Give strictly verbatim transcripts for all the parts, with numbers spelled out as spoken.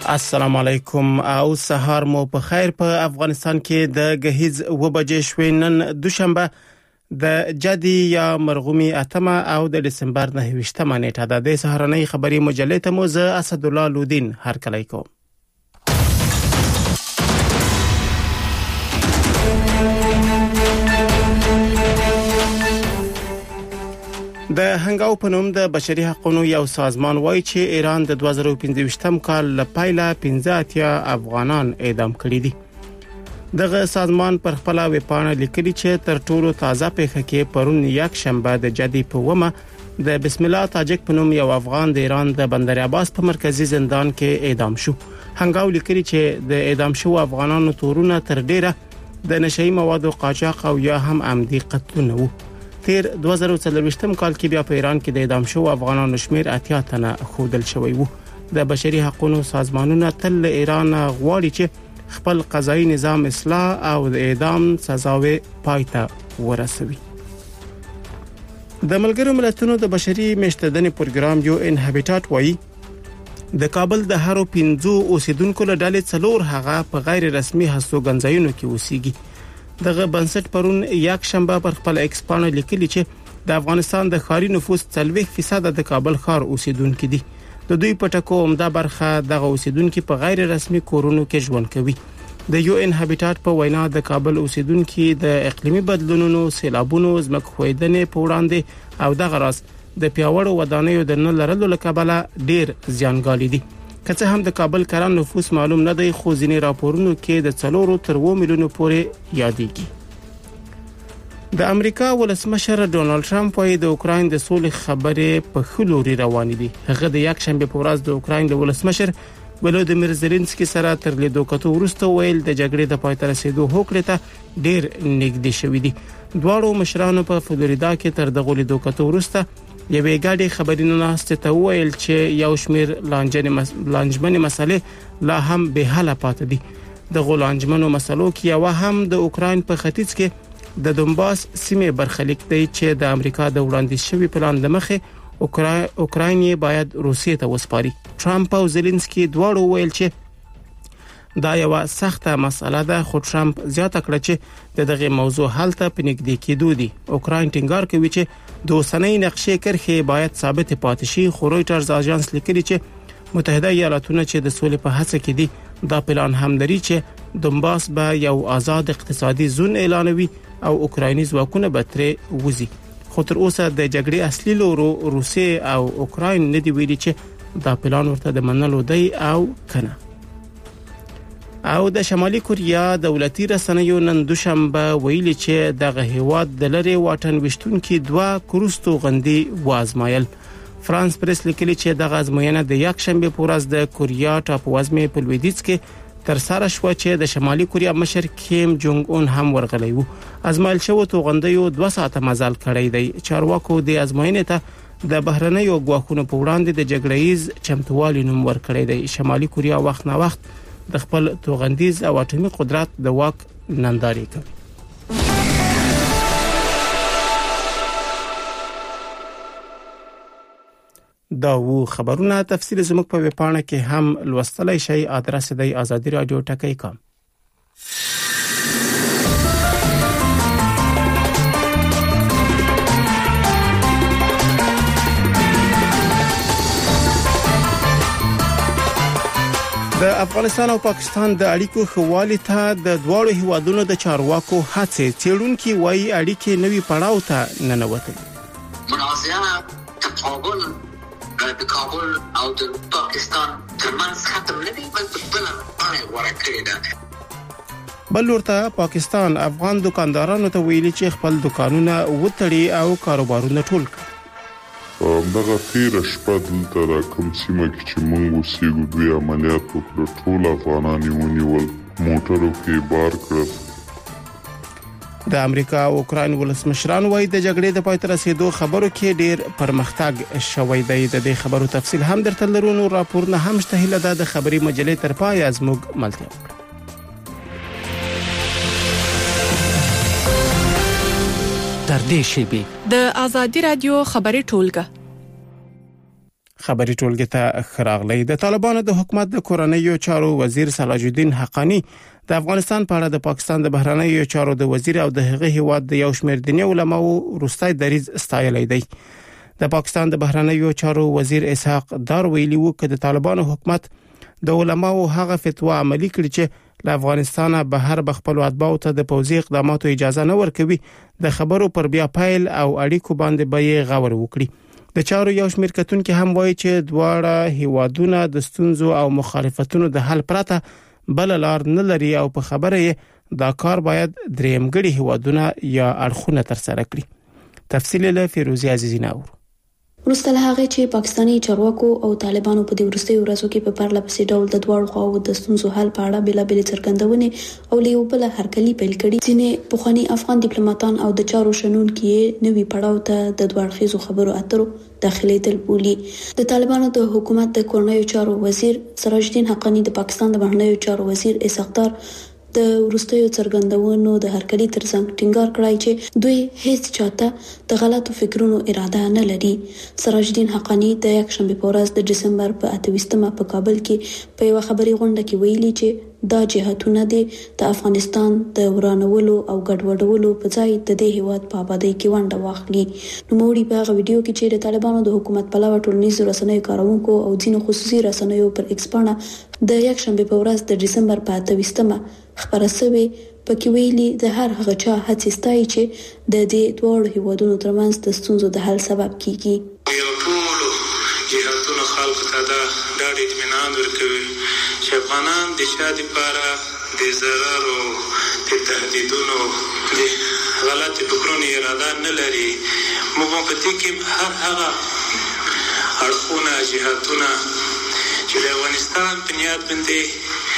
السلام علیکم او سهار مو په خیر. په افغانستان کې د غهیز و بجې شوې نن دوشنبه د جدي یا مرغومي اتمه او د دسمبر نهه نیټه ده. د سهارنۍ خبري مجلې ته مو زه اسد الله لودین هر کله کوم. د هنګاو په نوم د بشري حقوقو یو سازمان وایي چې ایران د دوه زره او پنځه کال لپاره پنځه اتیا افغانان اعدام کړي دي. دغه سازمان پر خپل ویب پاڼه لیکلي چې تر ټولو تازه پیښه کې پرون یک شنبه د جدي په ومه د بسم الله تاجک په نوم یو افغان د ایران د بندر عباس په مرکزی زندان کې اعدام شو. هنګاو لیکلي چې د اعدام شو افغانانو تورونه تر ډیره د نشئی موادو قاچاق او یا هم عمدي قتلونه وو. تیر دوه زره او څلور کال کې بیا په ایران کې د اعدام شو افغانانو شمیر اتیا تنه خودل شوی وو. د بشري حقوقو سازمانونه تل ایران غواړي چې خپل قضایي نظام اصلاح او د اعدام سزاوي پایته ورسوي. د ملګرو ملتونو د بشري مشتدنې پروګرام یو ان هابیټات وایي د کابل د هرو پنځو اوسیدونکو له ډلې څلور هغه په غیر رسمي هستوګنځایونو کې اوسېږي. دغه بنسټ پرون یک شنبه پر خپل ایکس پاڼه لیکلي چې د افغانستان د ښاري نفوس څلوېښت فیصد د کابل ښار اوسیدونکو دي. د دوی په ټکو عمده برخه دغه اوسیدونکو په غیر رسمي کورونو کې ژوند کوي. د یو ان هابیټات په وینا د کابل اوسیدونکو د اقلیمي بدلونونو، سیلابونو، ځمکو ښویدنې په وړاندې او دغه راز د پیاوړو ودانیو د نه لرلو لکبله ډیر زیانګالي دي. که څه هم د کابل کران نفوس معلوم نه دی، خو ځینې راپورونو کې د څلورو تر اووه میلیونو پورې یادېږي. د امریکا ولسمشر ډونالد ټرمپ وايي د اوکراین د سولې خبرې په ښه لوري روانې دي. هغه د یک شنبه په ورځ د اوکراین د ولسمشر ولودیمیر زيلنسکي سره تر لیدو کتو وروسته ویل د جګړې د پای ته رسیدو هوکړه ته ډیر نږدې شوې دي. دواړو مشرانو په فلوریدا کې تر دغه لیدو کتو وروسته یوې ګاډي خبرینو ناسته ته ویل چې یو شمیر لانجمنې مسلې لا هم به حل پاتې دي. د غولانجمنو مسلو کې یو هم د اوکراین په ختیځ کې د دونباس سیمې برخلیک دی چې د امریکا د وړاندیز شوی پلان د مخه اوکراین باید روسیې ته وسپاري. ټرمپ او زيلنسکي دواړو ویل چې دا یو سخته مسله ده، خو ټرمپ زیاته کړه چې د دغه موضوع حل ته پنځګدي کېدو دي. اوکراین ټینګار کوي چې د اوسنۍ نقشې کرښې باید ثابت پاتې شي، خو رويټرز اژانس لیکلي چې متحده ایالاتونه چې د سولې په هڅه کې دي دا پلان هم لري چې دونباس به یو آزاد اقتصادي زون اعلانوي او اوکرایني ځواکونه به ترې وځي. خو تر اوسه د جګړې اصلي لورو روسیې او اوکراین نه دی ویلي چې دا پلان ورته د منلو دی او کنه. او د شمالي کوریا دولتي رسنیو نن دوشنبه ویلي چې دغه هیواد د لری واټن وشتونکو دوا کروستو غندي وازمایل. فرانس پریس لیکلي چې دغه ازموینه د یک شنبه په ورځ د کوریا ټاپوازمې په لویدیځ کې تر سره شو چې د شمالي کوریا مشر کیم جونګ اون هم ورغلی وو. ازمایل شو توغندیو دوه ساعته مزل کړی دی. چارواکو د ازموینې ته د بهرنیو غواخونو په وړاندې د جګړهیز چمتووالي نوم ورکړی دی. شمالي کوریا وخت نه وخت د خپل توغندیز او اټومي قدرت د واک ننداري کوي. دا وو خبرونه. تفصیل زموږ په ویب پاڼه کې هم لوستلای شئ. ادرس دی آزادی رادیو ټکی کام. د افغانستان او پاکستان د اړیکو خوالي ته د دواړو هیوادونو د چارواکو هڅې څېړونکي وایي اړیکې نوي پړاو ته ننوتلې. منازعه تقابل د کابل او د پاکستان ترمنځ ختم نه دي، بلکې بل باندې ورکړي ده. بل ورته پاکستان افغان دکاندارانو ته ویلي چې خپل دکانونه وتړي او کاروبارونه ټول کړي. دغه تیر شپه دلته را کوم سیمه کې چې موږ اوسېږو دوی عملیات وکړل، ټول افغانان یې ونیول، موټرو کې بار کړل. د امریکا او اوکراین ولسمشران وایي د جګړې د پای ته رسیدو خبرو کې ډیر پرمختګ شوی دی. د دې خبرو تفصیل هم درته لرو. نو راپورونه هم شته. هله ده د خبري مجلې تر پای ازموږ ملتیا وکړه. تر دې شی به د آزادی رادیو خبري ټولګه خبري ټولګي ته خراغلی. د طالبانو د حکومت د کورنیو چارو وزیر صلاح الدین حقانی د افغانستان په اړه د پاکستان د بهرنیو چارو د وزیر او د هغه هیواد د یو شمېر دیني علماو وروستي دریځ ستایلی دی. د پاکستان د بهرنیو چارو وزیر اسحاق دار ویلي وو چې د طالبانو حکومت د علماو هغه فتوا عملی کړي چې له افغانستانه بهر بخپل اتباعو ته د پوځي اقداماتو اجازه نه ورکوي. د خبرو پر بیا پایل او اړیکو باندې به یې غور وکړي. د چارو یو شمېر کتونکو هم وایي چې دواړه هیوادونه د ستونزو او مخالفتونو د حل پرته بل لار نه لري او په خبره یې دا کار باید درېمګړي هیوادونه یا اړخونه تر سره کړي. تفصیل له فیروزی عزیزی ناور. وروسته له هغه چې پاکستاني چارواکو او طالبانو په دې وروستي ورځو کې په پرله پسې ډول د دواړو خواو د ستونزو حل په اړه بېلابېلې څرګندونې او له یو بل هرکلي پیل کړي. ځینې پخواني افغان ډیپلوماټان او د چارو شنونکي نوي پړاو ته د دوړخیزو خبرو اترو داخليدل بولي. د طالبانو د حکومت د کورنیو چارو وزیر سراج الدین حقانی د پاکستان د بهرنیو چارو وزیر اسحاق دار د وروستیو څرګندونو د هرکلي ترڅنګ ټینګار کړی چې دوی هیڅ چاته د غلطو فکرونو اراده نه لري. سراج الدین حقانی د یک شنبه په ورځ د دسمبر په اتهمه په کابل کې په یو خبري غونډه کې ویلي چې دا جهاتونه د افغانستان د ورانولو او ګډوډولو په ځای د دې هیواد په آبادی کې ونډه واخلي. نو موږ په هغه ویډیو کې چې د طالبانو د حکومت په لور ټولنیزو رسنیو کارونکو او ځینو خصوصي رسنیو پر ایکسپانه د یک شنبه په ورځ د دسمبر په اتهمه خبره شوې پکې ویلي د هر هغه چا هڅې ستایي چې د دې دوه هیوادونو ترمنځ د ستونزو د حل سبب کیږي. یو ټول جهاتونو خلکو ته دا ډاډ اطمینان ورکوي چې افغانان د شا لپاره د ضرر او د تهدیدونو د غلط فکرونو اراده نه لري. موږ په دې کې هر هغه اړخونه جهاتونه چې د افغانستان په نیت باندې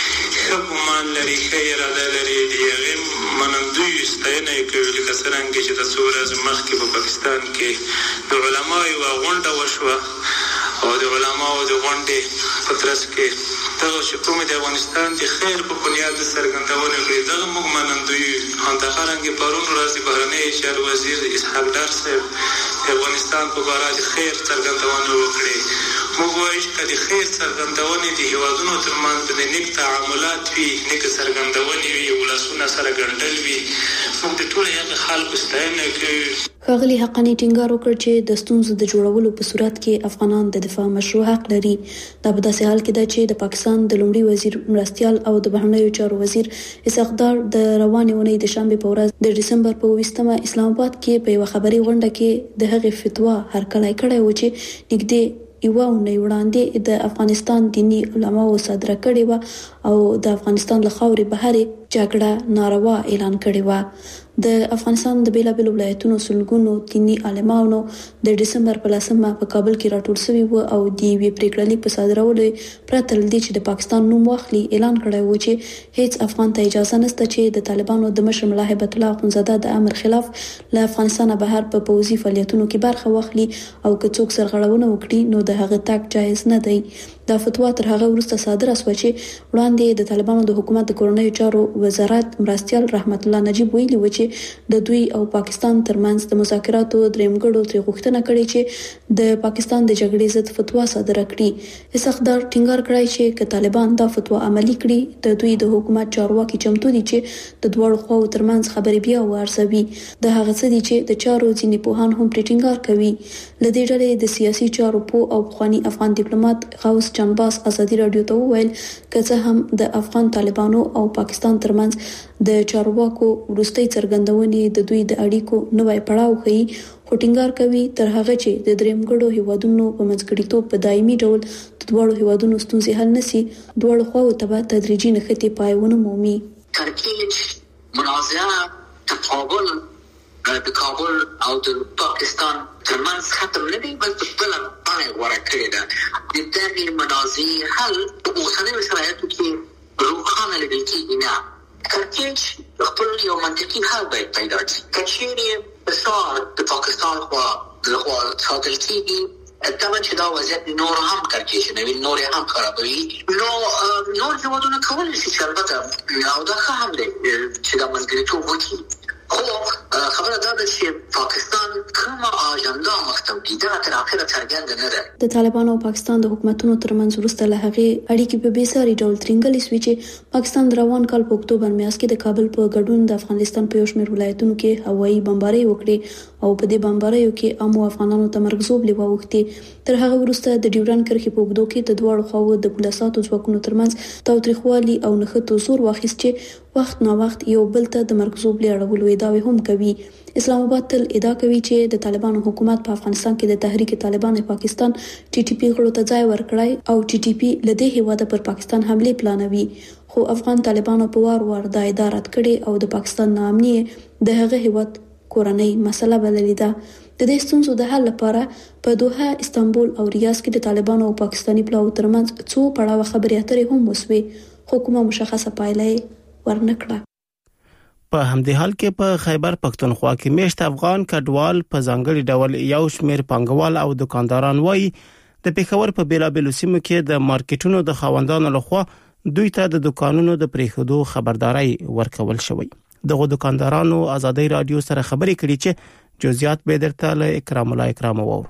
ښه ګمان لري ښه اراده لري د هغې منندویو ستاینه یې کوي. لکه څرنګه چې د څو ورځې مخکې په پاکستان کې د علماو یوه غونډه وشوه او د علماو د غونډې په ترڅ کې دغه چې کومې د افغانستان د خیر په بنیاد څرګندونې کړې دغه موږ منندویو. همدغرانګې پرون ورځ د بهرنیو چارو وزیر اسحاق دار صاحب د افغانستان په باره د خیر څرګندونې وکړې. موږ وایو چې د خیر څرګندونې د هیوادونو ترمنځ د نیک تعاملات وي نیک څرګندونې وي ولسونه سره ګنډل وي. موږ د ټولو هغه خلکو ستاینه کوو. ښاغلي حقانی ټینګار وکړ چې د ستونزو د جوړولو په صورت کې افغانان د دفاع مشروع حق لري. دا په داسې حال کې ده چې د پاکستان د لومړي وزیر مرستیال او د بهرنیو چارو وزیر اسحاق دار د روانې اونۍ د شنبه په ورځ د دسمبر په اووه اسلام آباد کې په یو خبري غونډه کې د هغې فتوا هرکلی کړی و چې نږدې یو اونۍ وړاندې د افغانستان دینی علماو صادره کړې و او د افغانستان له خاورې بهر جګړه ناروا اعلان کړې و. د افغانستان د بیلابیلو ولایتونو سلګونو دینی عالمانو د دسمبر په لسمه په کابل کې راټول شوي و او د یوې پریکړې لیک په صادرولو پرته له دې چې د پاکستان نوم واخلي اعلان کړی و چې هیڅ افغان ته اجازه نشته چې د طالبانو د مشر ملا هیبت الله اخونزاده د امر خلاف له افغانستانه بهر په پوځي فعالیتونو کې برخه واخلي او که څوک سرغړونه وکړي نو د هغه تګ جایز نه دی. دا فتوا تر هغه وروسته صادره شوه چې وړاندې د طالبانو د حکومت د کورنیو چارو وزارت مرستیال رحمت الله نجیب ویلي و چې د دوی او پاکستان ترمنځ د مذاکراتو درېمګړو ترې غوښتنه کړې چې د پاکستان د جګړې ضد فتوا صادره کړي. اسحاق دار ټینګار کړی چې که طالبان دا فتوا عملي کړي د دوی د حکومت چارواکي چمتو دي چې د دواړو خواو ترمنځ خبرې بیا وارزوي. د هغه څه دي چې د چارو ځینې پوهان هم پرې ټینګار کوي. له دې ډلې د سیاسي چارو پوه او پخواني افغان ډیپلوماټ غوث جنباس ازادي رادیو ته وویل که څه هم د افغان طالبانو او پاکستان ترمنځ د چارواکو وروستي څرګندونې د دوی د اړیکو نوې پړاو ښيي خو ټینګار کوي تر هغه چې د درېمګړو هیوادونو په منځګړیتوب په دایمي ډول د دواړو هیوادونو ستونزې حل نشي دواړو خواو ته به تدریجي نښتې پای ونه مومي. ترکیب منازعه تقابل د کابل او د پاکستان ترمنځ ختم نه دی بلکې بل باندې غوړه کړې ده. د دغې منازعې حل په اوسنیو شرایطو کې روښانه لیدل کېږي نه. ترکیب خپل یو منطقي حل باید پیدا کړي. که چیرې فشار د پاکستان خوا لخوا ساتل کېږي طبعا چې دا وضعیت نور هم کړکېشنوي نور هم خرابوي نو نور هیوادونه کولی شي چې البته او دا ښه هم دی چې دا منځګړیتوب وکړي خو خبره دا ده چې پاکستان کومه اجنډا مختوي دا تر اخره څرګنده نه ده. د طالبانو او پاکستان د حکومتونو ترمنځ وروسته له هغې اړیکې په بیساري ډول ترنګلې شوې چې پاکستان د روان کال په اکتوبر میاشت کې د کابل په ګډون د افغانستان په یو شمېر ولایتونو کې هوایي بمبارۍ وکړې او په دې بمباریو کې عامو افغانانو ته مرګ ژوبلې واوښتې. تر هغه وروسته د ډیورنډ کرښې په اوږدو کې د دواړو خواوو د پولیساتو ځواکونو ترمنځ تاوتریخوالي او نښتو زور واخیست چې وخت نا وخت یو بل ته د مرګ ژوبلې اړولو ادعاوې هم کوي. اسلام آباد تل ادعا کوي چې د طالبانو حکومت په افغانستان کې د تحریک طالبان پاکستان ټي ټي پی غړو ته ځای ورکړای او ټي ټي پی لدې هیواده پر پاکستان حمله پلانوي. خو افغان طالبانو په وار وار د ادارت کړي او د پاکستان نامني د هغه هیواد کورنۍ مسله بللې ده. د دې ستونزو د حل لپاره په دوحه، استانبول او ریاض کې د طالبانو او پاکستاني پلاوو ترمنځ څو پړاوه خبرې اترې هم وسوې، خو کومه مشخصه پایله ورنکړه. په همدې حال کې په خیبر پښتونخوا کې میشت افغان کډوال په ځانګړي ډول یو شمېر پانګوال او دکانداران وایي د پېښور په بیلابېلو سیمو کې د مارکیټونو د خاوندانو لخوا دوی ته د دکانونو د پریښودو خبرداري ورکول شوی. دغه دکاندارانو ازادي رادیو سره خبرې کړې چې جزئیات به درته له اکرام الله اکرام وورو.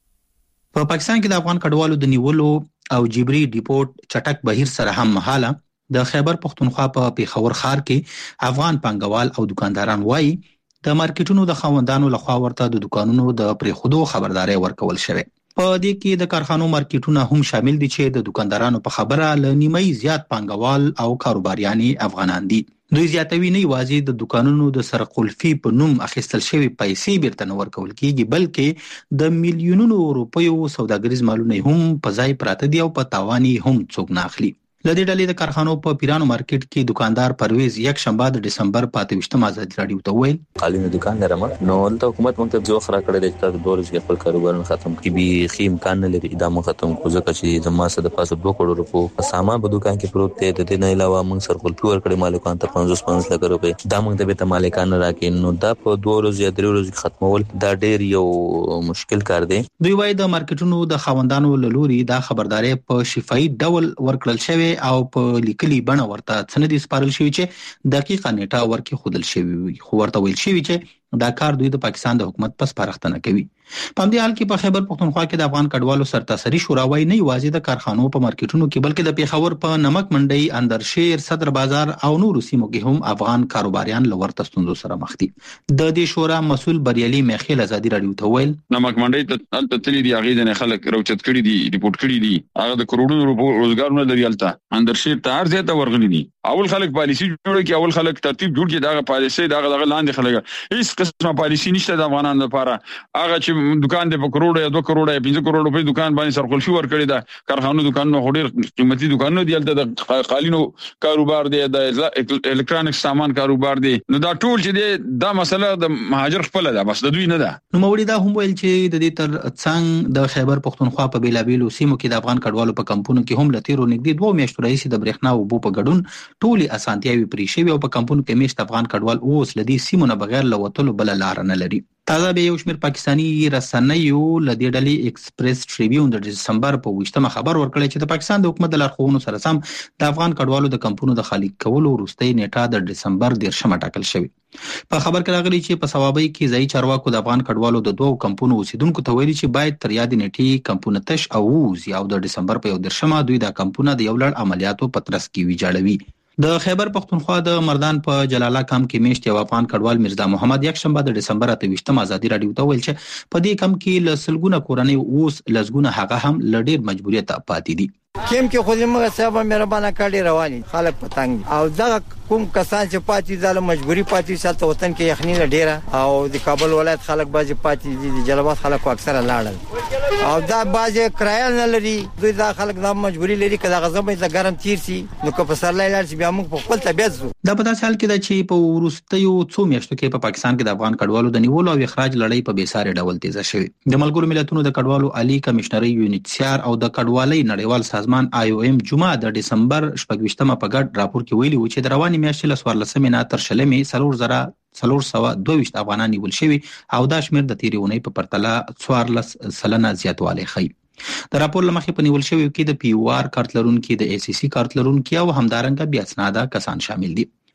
په پاکستان کې د افغان کډوالو د نیولو او جبري ډیپورت چټک بهیر سره هم مهاله د خیبر پښتونخوا په پېښور ښار کې افغان پانګوال او دکانداران وایي د مارکیټونو د خاوندانو لخوا ورته د دکانونو د پریښودو خبرداري ورکول شوی. په دې کې د کارخانو مارکیټونه هم شامل دي چې د دکاندارانو په خبره ل نیمه زیات پانګوال او کاروباریان افغانان دي. دوی زیاتوي نه یوازې د دکانونو د سرقلفي په نوم اخیستل شوی پیسې بیرته نه ورکول کیږي، بلکې د میلیونونو روپیو سوداګریز مالونه هم په ځای پراته دي او په تاوان هم څوک نه اخلي. لدې ډلې د کارخانو په پیرانو مارکیټ کې دکاندار پرویز یک شنبه د دسمبر پاتې وشتم ازادي رادیو ته ویل قالینو دکان لرم نو ولته حکومت موږ ته ځو خرا کړی دی چې د ورځې خپل کاروبارونه ختم کی به خې امکان نه لري دا موږ ختم کو ځکه چې زما سره د پاسه دوه کروڑ روپیه سامان په دکان کې پروت دی. د دې نه علاوه موږ سرکل پیور کړی مالکان ته پنځوس پنځوس لک روپیه دا موږ ته به مالکان راکې نو دا په دوه ورځې یا درې ورځې ختمول دا ډېر یو مشکل کار دی. دوی وايي د مارکیټونو د خاوندانو لوري دا خبرداري په شفاهي ډول ورکړل شوی او په کلی بڼه ورته سندې سپارل شوی چې دقیقه نیټه ورکې خودل شوی وي، خو ورته ویل شوی چې دا کار دوی د پاکستان د حکومت پس پرختنه کوي. په همدې حال کې په خیبر پښتونخوا کې د افغان کډوالو سرتاسري شورا وايي نه یوازې د کارخانو په مارکیټونو کې بلکې د پېښور په نمک منډي، اندرشیر، صدر بازار او نورو سیمو کې هم افغان کاروباریان له ورته ستونزو سره مخ دي. د دې شورا مسؤل بریالي میخیل ازادي رادیو ته ویل نمک منډي ته تللی دی هغه د خلک روچت کړي دي، ریپورت کړي دي، هغه د کروڑونو روپیو روزګارونه لري. الته اندرشیر ته هر ځای ته ورغلي دي. اول خلک پالیسی جوړ کړي، اول خلک ترتیب جوړ کړي، دغه پالیسی دغه دغه لاندې خلک هیڅ قسمه پالیسی نشته د افغانانو لپاره. هغه چې دکان دی په کروڑ یا دوه کروڑ یا پنځه کروڑ روپیه دکان باندې سرقلفي ور کړی دا کارخانو دکانونو هډیر قیمتي دکانونه دي. الته د قالینو کاروبار دی، د الکترونیک سامان کاروبار دی. نو دا ټول چې دی دا مسله د مهاجر خپل ده، بس د دوی نه ده. نو موري دا هم ویل چې د دې تر څنګ د خیبر پښتونخوا په بیلابېلو سیمو کې د افغان کډوالو په کمپونو کې هم لتیرو نږدې دوه میاشتو راځي د برېښنا او اوبو په ګډون ټولي اسانتیاوي پرې شوی او په کمپونو کې میشت افغان کډوال اوس لدی سیمو نه بغیر لوتلو بل لار نه لري. تازه به یو شمېر پاکستاني رسنیو لدې ډلې ایکسپریس ټریبیون د دسمبر په ویشتمه خبر ورکړی چې د پاکستان د حکومت د لارښوونو سره سم د افغان کډوالو د کمپونو د خالي کولو وروستۍ نیټه د دسمبر دیرشمه ټاکل شوې. په خبر کې راغلی چې په ثوابۍ کې ځای چارواکو د افغان کډوالو د دوه کمپونو اوسیدونکو ته ویلي چې باید تر یاد نیټې کمپونه تش او ووزي او د دسمبر په یو دیرشمه دوی د کمپونه د یو لړ عملیاتو په ترڅ کې ویجاړوي. د خیبر پښتونخوا د مردان په جلاله کم کې میشت یو افغان کډوال مرزا محمد یک شنبه د دسمبر اته ویشتم ازادي رادیو ته ویل چې په دې کم کې لسلګونه کورنۍ اوس لسګونه هغه هم لډیر مجبوریت پاتې دي. کیم کې خو زموږ صاحب مهربانه کړي رواني خلک پتنګ او دا کوم کسان چې پاتې ځاله مجبوری پاتې سالته وطن کې یخنی ډیره او د کابل ولایت خلک بعضی پاتې دي، د جلبات خلک اکثره لاړل او دا بعضی کرایه نه لري. دوی دا خلک دا مجبوری لري کله غزمې د ګرم تیر سي نو که په سر لاله چې بیا موږ په خپل طبيعت زو. دا په داسې حال کې ده چې په ورستیو څو میاشتو کې په پاکستان کې د افغان کډوالو د نیولو او اخراج لړۍ په بیساري ډول تیزه شوې. د ملګرو ملتونو د کډوالو عالی کمشنري یونیټسیار او د کډوالۍ نړیوال سازمان آی او ایم جمعه د دسمبر شپږویشتمه په ګډ راپور کې ویلي و چې د رواني میاشتې له څوارلسمې نه تر شلمې څلور زره څلور سوه دوه ویشت افغانان نیول شوي او دا شمېر د تېرې اونۍ په پرتله څوارلس سلنه زیاتوالی ښیي. د راپور له مخې په نیول شویو کې د پی او آر کارت لرونکي، د ای سی سی کارت لرونکي او همدارنګه بې اسناده کسان شامل دي.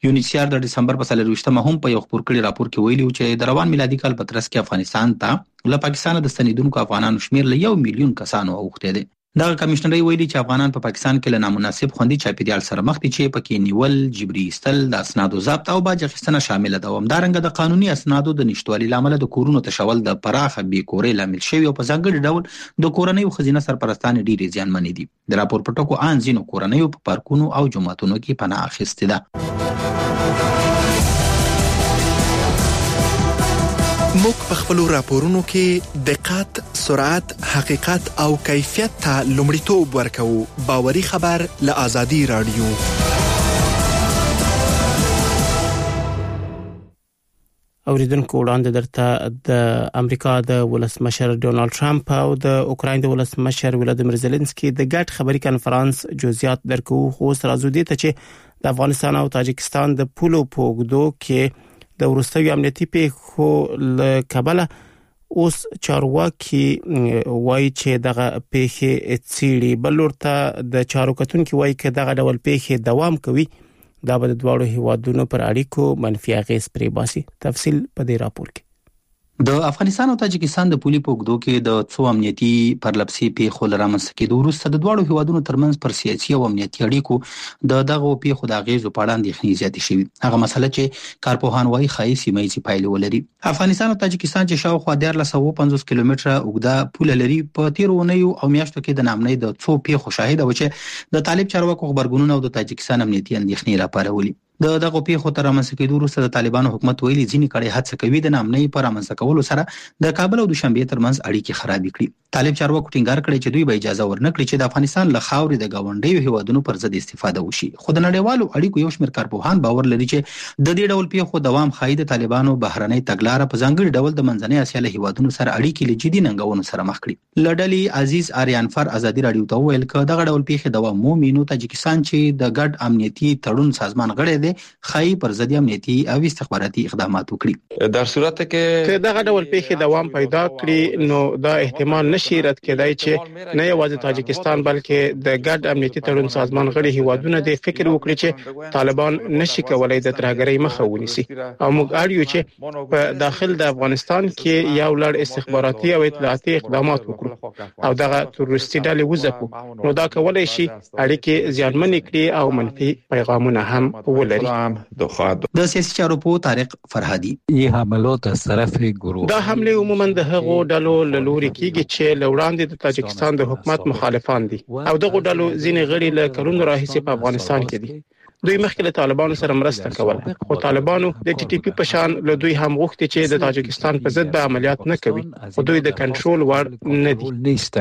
یونیسیار د دسمبر په څلرویشتمه هم په یو خبر کړي راپور کې ویلي چې د روان میلادي کال په ترڅ کې افغانستان ته له پاکستان د ستنیدونکو افغانانو شمیر له یو میلیون کسانو اوښتی دی. دغه کمشنري ویلي چې افغانان په پاکستان کې له نامناسب خوندي چاپیریال سره مخ دي چې پکې نیول، جبري ایستل، د اسنادو ضبط او باج اخیستنه شامل ده. همدارنګه د قانوني اسنادو د نشټوالي لامل د کورونو تشول د پراخه بې کورۍ لامل شوی او په ځانګړي ډول د کورنۍ او ښځینه سرپرستانې ډېرې زیانمنې دي. د راپور په ټکو ان ځینو کورنیو په پارکونو او جوماتونو کې پناه اخیستې ده. موږ په خپلو راپورونو کې دقت، سرعت، حقیقت او کیفیت ته لومړیتوب ورکوو. باوري خبر له آزادي رادیو. اوریدونکو وړاندې درته د امریکا د ولسمشر ډونالد ټرمپ او د اوکراین د ولسمشر ولادیمیر زيلنسکي د ګډ خبري کانفرنس جزئیات درکو. خو سره دي ته چې د افغانستان او تاجکستان د پولو پوګدو کې د ورستوي امنیتي پیښو له کبله اوس چارواکي وایي چې دغه پیښې څیړي. بل ورته د چارو کتونکو وایي چې دغه ډول پیښې دوام کوي دا به د دواړو هیوادونو پر اړیکو منفي اغیز پرې باسي. تفصیل په دې راپور کې. د افغانستان او تاجکستان د پولي پوګدو کې د څو امنیتي پرلپسې پیښو لرامنځته کېدو وروسته د دواړو هیوادونو ترمنځ پر سیاسي او امنیتي اړیکو د دغه پیښو د اغیزو په اړه اندېښنې زیاتې شوې. هغه مسله چې کارپوهان وايي ښایي سیمه ییزې پایلې ولري. افغانستان او تاجکستان چې شاوخوا دیارلس سوه پنځوس کیلومتره اوږده پوله لري په تیرو اونیو او میاشتو کې د ناامنۍ د څو پیښو شاهد و چې د طالب چارواکو خبرګونونه او د تاجکستان امنیتي اندېښنې راپارولې. د دغه پیښو تر رامنځته کېدو وروسته د طالبانو حکومت ویلي ځینې کړي هڅه کوي د ناامنۍ پر رامنځته کولو سره د کابل او دوشنبه ترمنځ اړیکې خراب کړي. طالب چارواکو ټینګار کړی چې دوی به اجازه ورنکړي چې د افغانستان له خاورې د گاونډیو هیوادونو پر ضد استفاده وشي. خو د نړیوالو اړیکو یو شمېر کارپوهان باور لري چې د دې ډول پیښو دوام ښایي د طالبانو بهرنۍ تګلاره په ځانګړي ډول د منځنۍ اسیا له هیوادونو سره اړیکې له جدي ننګونو سره مخ کړي. له ډلې عزیز آریانفر ازادي رادیو ته وویل چې دغه ډول پیښې دوام مومي نو تاجکستان چې د ګډ امنیتي تړون سازمان غړی دی ښایي پر ضد امنیتي او استخباراتي اقدامات وکړي. در صورت کې دغه ډول پیښې دوام پیدا کړي نو دا احتمال نشي رد کېدای چې نه یوازې تاجکستان بلکې د ګډ امنیتي تړون سازمان غړي هیوادونه د فکر وکړي چې طالبان نشي کولای د ترهګرۍ مخه ونیسي او موږ اړ یو چې په داخل د افغانستان کې یو لړ استخباراتي او اطلاعاتي اقدامات وکړو او دغه تروریستي ډلې وځپو نو دا کولای شي اړیکې زیانمنې کړي او منفي پیغامونه هم ولري. د سیاسي چارو په طارق فرهادي یې حملات از طرف گروه دا حمله عموما د هغو ډلو له لوري کیږي چې لوړاندې د تاجکستان د حکومت مخالفان دي او دغه ډلو ځینې غړي له کلونو راهیسې په افغانستان کې دي. دوی مخکې له طالبانو سره مرسته کوله خو طالبانو د ټي ټي پی په شان له دوی هم غوښتي چې د تاجکستان په ضد به عملیات نه کوي او دوی د کنټرول وړ نه دي.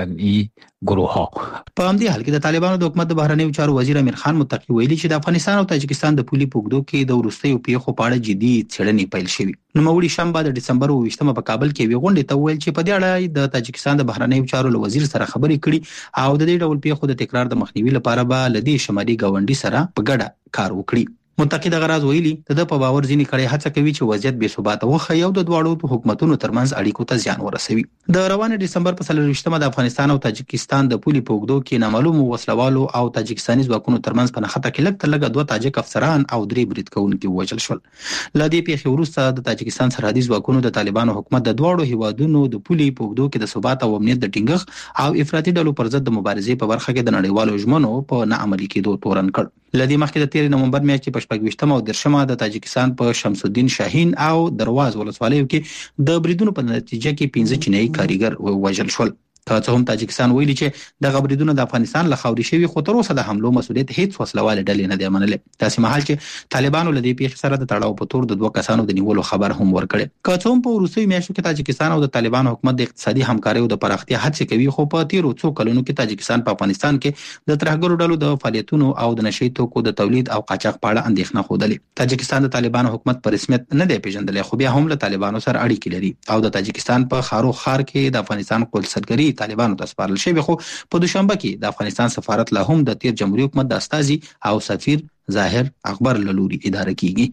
ګروه په همدې حال کې د طالبانو د حکومت د بهرنیو چارو وزیر امیر خان متقی ویلي چې د افغانستان او تاجکستان د پولي پوګدو کې د وروستیو پیښو په اړه جدي څېړنې پیل شوې. نوموړي شنبه د دسمبر اووه په کابل کې وی غونډه ته ویل چې په دې اړه د تاجکستان د بهرنیو چارو له وزیر سره خبرې کړي او د دې ډول پیښو د تکرار د مخنیوي لپاره به له دې شمالي ګاونډي سره په ګډه کار وکړي. متقی د غراز ویلي د په باور ځینې کړي هڅه کوي چې وضعیت بې ثبات وخی او د دواړو حکومتونو ترمنځ اړیکو ته زیان ورسوي. د روانه دسمبر په څلرویشتمه د افغانستان او تاجکستان د پولي پوګدو کې نامعلومو وسلوالو او تاجکستاني ځواکونو ترمنځ په نښته کې لږ تر لږه دوه تاجک افسران او درې برید کوونکي ووژل شول. له دې پیښې وروسته د تاجکستان سرحدي ځواکونو د طالبانو حکومت د دواړو هیوادونو د پولي پوګدو کې د ثبات او امنیت د ټینګښت او افراطي ډلو پر ضد د مبارزې په برخه کې د نړیوالو ژمنو په نه عملي کېدو تورن کړ. لدې مخکې د تیر نومبر میاشتې په شپږ او درشمه د تاجکستان په شمس الدین شاهین او درواز ولسوالیو کې د بریدونو په نتیجه کې پنځه چینایي کاریګر ووژل شول. که څه هم تاجکستان ویلي چې د غبرګونونو د افغانستان له خاورې شوی خو تر اوسه د حملو مسؤلیت هیڅ وسلواله ډلې نه دی منلې. داسې مهال چې طالبانو له دې پیښې سره د تړاو په تور د دوه کسانو د نیولو خبر هم ورکړي. که څه هم په وروستیو میاشتو کې تاجکستان او د طالبانو حکومت د اقتصادي همکارۍ او د پراختیا هڅې کوي خو په تیرو څو کلونو کې تاجکستان په افغانستان کې د ترهګرو ډلو د فعالیتونو او د نشئی توکو د تولید او قاچاق په اړه اندېښنه خوده. تاجکستان د طالبانو حکومت په رسمیت نه دی پیژندلی خو بیا هم له طالبانو سره اړیکې لري او د تاجکستان په خارو خار کې د افغانستان قونسلګري طالبانو ته سپارل شوی خو په دوشنبه کې د افغانستان سفارت له هم د تیر جمهوریت حکومت د استازي او سفیر ظاهر اکبر له لوري اداره کیږي.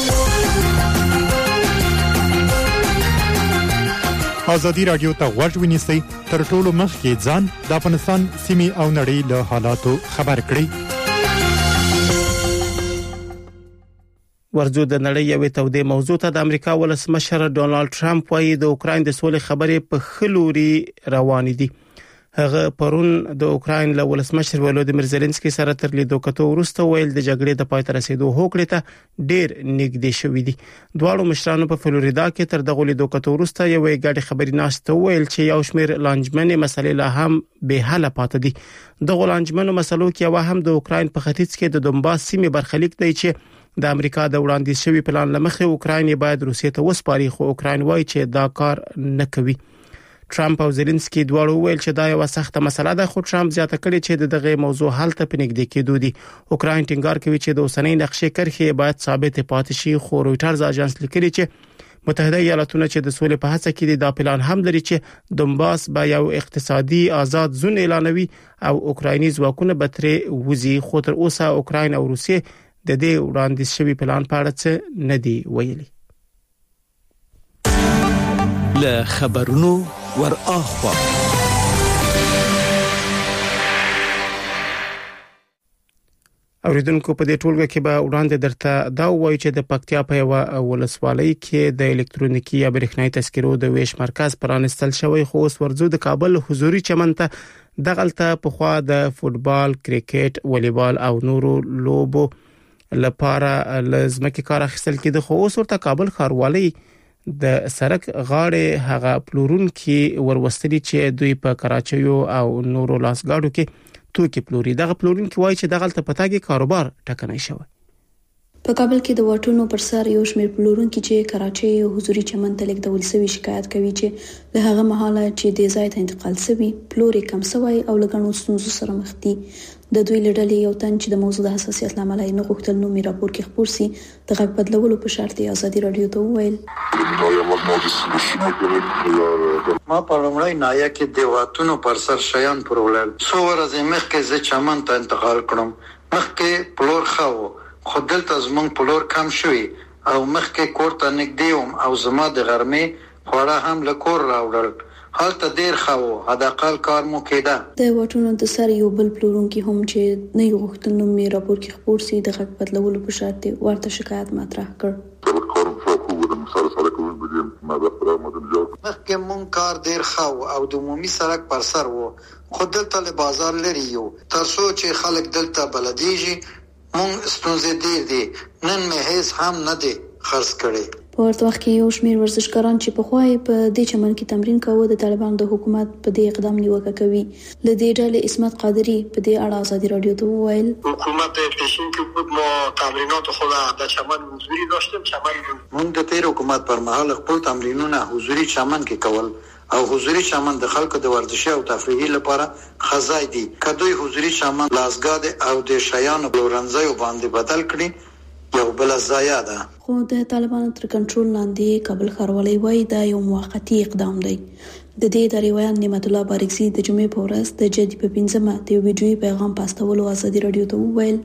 آزادی رادیو ته غوږ ونیسئ تر ټولو مخکې ځان د افغانستان سیمې او نړۍ له حالاتو خبر کړئ. ورځو د نړۍ یوې تودې موضوع ته د امریکا ولسمشر ډونالد ټرمپ وايي د اوکرين د سولې خبرې په خلوري روان دي. هغه پرون د اوکرين له ولسمشر ولودیمیر زيلنسکي سره تر لیدو کتو ورسته ویل د جګړې د پای ته رسیدو هوکړې ته ډېر نږدې شوې دي. دواړو مشرانو په فلوریدا کې تر دغه لیدو کتو ورسته یوې ګډې خبرې ناشته ویل چې یو شمېر لانجمنې مسلې لا هم به حل پاتې دي. دغه لانجمنو مسلو کې یو هم د اوکرين په ختیځ کې د دونباس سیمې برخلیک دی چې د امریکا د وړاندیز شوی پلان لمخې اوکرين باید روسیې ته وسپاري، خو اوکرين وایي چې دا کار نه کوي. ټرمپ او زيلنسکي دواړو ویل چې دا یو سخته مسله ده، خو ټرمپ زیاته کړي چې دغه موضوع حل ته پنځګدي کېدو دي. اوکرين ټینګار کوي چې د اوسنۍ نقشې کرښې باید ثابت پاتې شي، خو رويټرز اژانس لیکلي چې متحده ایالاتونه چې د سولې په هڅه کې دي دا پلان هم لري چې دونباس به یو اقتصادي آزاد زون اعلانوي او اوکرایني ځواکونه به ترې وځي، خو تر اوسه اوکرين او روسیې د دې وړاندیز شوی پلان په اړه څه نه دی ویلي. له خبرونو ور اخوا اوریدونکو په دې ټولګه کې به وړاندې درته دا وایي چې د پکتیا په یو ولسوالۍ کې د الکترونیکي یا برېښنايي تذکرو د ویش مرکز پرانستل شوی، خو اوس ورځو د کابل حضوري چمن ته دغلته په خوا د فوتبال، کرکټ، والیبال او نورو لوبو لپاره لزمکه کار اخیستل کېده، خو اوس ورته کابل ښاروالۍ د سرک غاړې هغه پلورون کې وروستلي چې دوی په کراچۍ او نورو لاسګاډو کې توکي پلوري. دغه پلورون کې وایي چې دغه تپتاګي کاروبار ټکنۍ شوی. په کابل کې د واټونو پر سر یو شمېر پلورونکي چې کراچۍ او حضوري چمن ته لیکدول شوی شکایت کوي چې له هغه مهاله چې د ځای ته انتقال شوی پلوري کم شوی او لګڼو ستونزو سره مخ دي. د دوی لړلې یو تن چې د موضوع د حساسیت لامل یې نه غوښتل نو می راپور کې خبر سي د غږ بدلولو په شرط یې ازادي رادیو ته وویل. ما په لومړی نایا کې د واټونو پر سر شیان پرولل څو ورځې مخکې زه چمن ته انتقال کړم. مخکې پلور خاو خو دلته زمونږ پلور کم شوی او مخکې کور ته نږدې وم او زما د غرمې خواړه هم له کور راوړل. حالت ډیر خاو حداقل کار مو کېده. د واټونو د سر یو بل پلورونکي هم چې نه یو غوښتل نو می راپور کې خبر سي د غږ بدلولو په شرط ورته شکایت مطرح کړ. مخکې مونږ کار ډیر خاو او د عمومي سړک پر سر وو، خو دلته له بازار لري یو تر څو چې خلک دلته بلدیږي مونږ ستونزې ډیر دي. نن مې هیڅ هم نه دی خرڅ کړي. په ورته وخت کې یو شمېر ورزشکاران چې په خوای په دې چمن کې تمرین کاوه د طالبانو د حکومت په دې اقدام نیوکه کوي. ل دې ډلې اسمت قادری په دې اړه ازادي رادیو ته وویل حکومت پیشین کې ما تمرینات خود در چمن حضوری داشتیم. چمن مونږ د تیر حکومت پر مهال خپل تمرینونه حضوری چمن کې کول او حضوری چمن د خلکو د ورزشي او تفریحي لپاره خزای دي. کدوې حضوری چمن لاسګاد او د شیانو بلورنځي باندې بدل کړي یو بل ضایع ده. خو د طالبانو تر کنټرول لاندې کابل ښاروالۍ وايي دا یو موقتی اقدام دی. د دې د روایت نعمت الله بارکزي د جمعې په ورځ د جدي په پنځمه د یو ویډیوي پیغام پاستولو ازادي رادیو ته وویل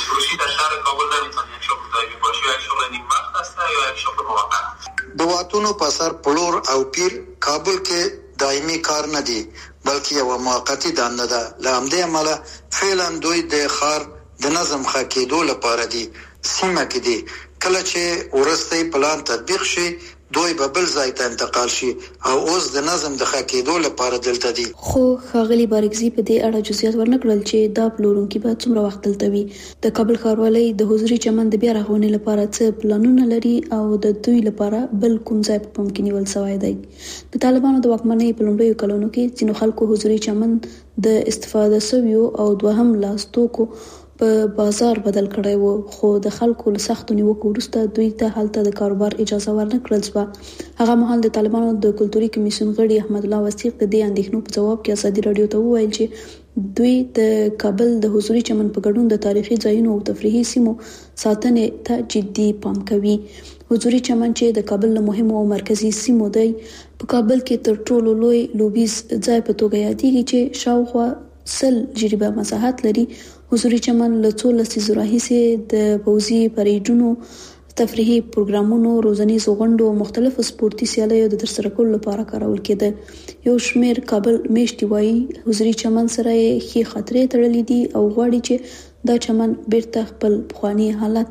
د واتونو په سر پلور او پیر کابل کې دایمي کار نه دی بلکې یو موقتی دنده ده. لامدې عمله فعلا دوی د خار د نظم خکېدو لپاره دي سیمه کې دي. کله چې ورستي پلان تطبیق شي دوی به بل ځای ته انتقال شي او اوس د نظم د خکېدو لپاره دلته دي. خو خاغلی بارکزي په دې اړه جزئیات ورنکړل چې دا پلورونکي به څومره وخت دلته وي. د کابل ښاروالۍ د حضوري چمن د بیا رغونې لپاره څه پلانونه لري او د دوی لپاره بل کوم ځای په پام کې نیول شوی دی. د طالبانو د واکمنۍ په لومړیو کلونو کې ځینو خلکو حضوري چمن د استفاده سویو او دوهم لاس توکو په بازار بدل کړی وو، خو د خلکو له سختو نیوکو وروسته دوی ته هلته د کاروبار اجازه ورنکړل شوه. هغه مهال د طالبانو د کلتوري کمیسیون غړي احمد الله وثیق د دې اندېښنو په جواب کې ازادي رادیو ته وویل چې دوی د کابل د حضوري چمن په ګډون د تاریخي ځایونو او تفریحي سیمو ساتنې ته جدي پام کوي. حضوري چمن چې د کابل له مهمو او مرکزي سیمو دی په کابل کې تر ټولو لوی لوبیز ځای په توګه یادېږي چې شاوخوا سل جریبه مساحت لري. حضوري چمن له څو لسیزو راهیسې د پوځي پریډونو، تفریحي پروګرامونو، روزنیزو غونډو او مختلفو سپورتي سیالیو د ترسره کولو لپاره کارول کېده. یو شمېر کابل میشتي وایي حضوري چمن سره یې ښې خاطرې تړلې دي او غواړي چې دا چمن بیرته خپل پخواني حالت ته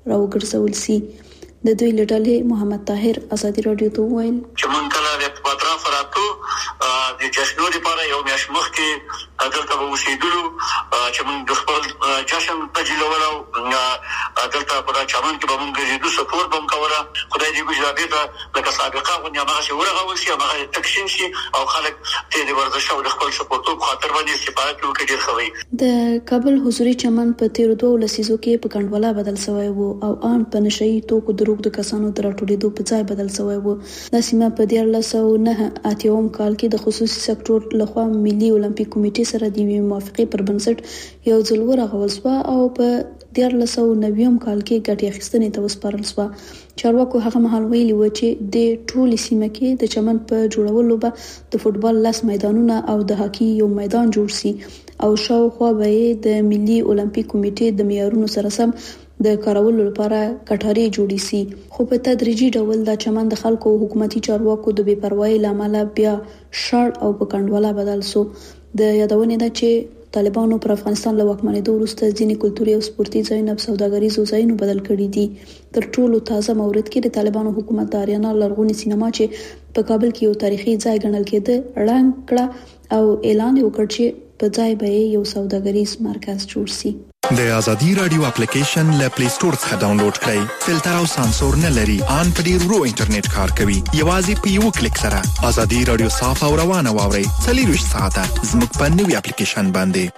راوګرځول سي. د دوی لړلې محمد طاهر ازادي رادیو ته وویل چې مونږ کله د پاترا فراتو د جشنو لپاره یو میاشت مخکې دلته به اوسېدلو چې مونږ د خپل جشن تجلول او دلته په چمن کې به مونږ ګرځېدو سپورت به کوله. خدای دې ګوزارې ته لکه سابقه غونډه هغه شي ورغول شي هغه تکشین شي او خلک ته د ورزش او د خپل سپورتو په خاطر باندې استفاده کوي ډیر خوي. د کابل حضوري چمن په تیر دوه لسیزو کې په کندواله بدل شوی وو او ان په نشئی توکو دروغ د کسانو تر ټولېدو په ځای بدل شوی وو. د سیمه په دیار لسو نه اتیوم کال کې د خصوصي سکتور لخوا ملي اولمپیک کمیټې سره د موافقې پر بنسټ یو ځل ورغول شو او په دیار لسو نویم کال کې ګټه اخیستنې ته وسپارل شو. چارواکو هغه مهال ویلي و چې د ټولي سیمه کې د چمن په جوړولو به د فوتبال لاس میدانونه او د هاکي یو میدان جوړ سي او شاوخوا به د ملي اولمپیک کمیټې د معیارونو سره سم د کارولو لپاره کټاري جوړی سي. خو په تدریجي ډول د چمن د خلکو حکومتي چارواکو د بې پروايي لامل بیا شړ او په کندواله بدل سو. د یادونې ده چې طالبانو پر افغانستان له واکمنېدو وروسته ځینې کلتوري او سپورتي ځایونه په سوداګریزو ځایونو بدل کړي دي. تر ټولو تازه مورد کې د طالبانو حکومت د اریانا لرغونی سینما چې په کابل کې یو تاریخي ځای ګڼل کېده اعلان کړ او اعلان وکړ چې په ځای به یو سوداګریز مرکز جوړ سي. د ازادي رادیو اپلیکیشن له پلی سٹور څخه ډاونلوډ کړئ. فلټر او سانسور نه لري. ان په ډیر ورو انټرنیټ کار کوي. یوازې په یو کلیک سره ازادي رادیو صاف او روانه واورئ. څلور ساعته زموږ په نوې اپلیکیشن باندې.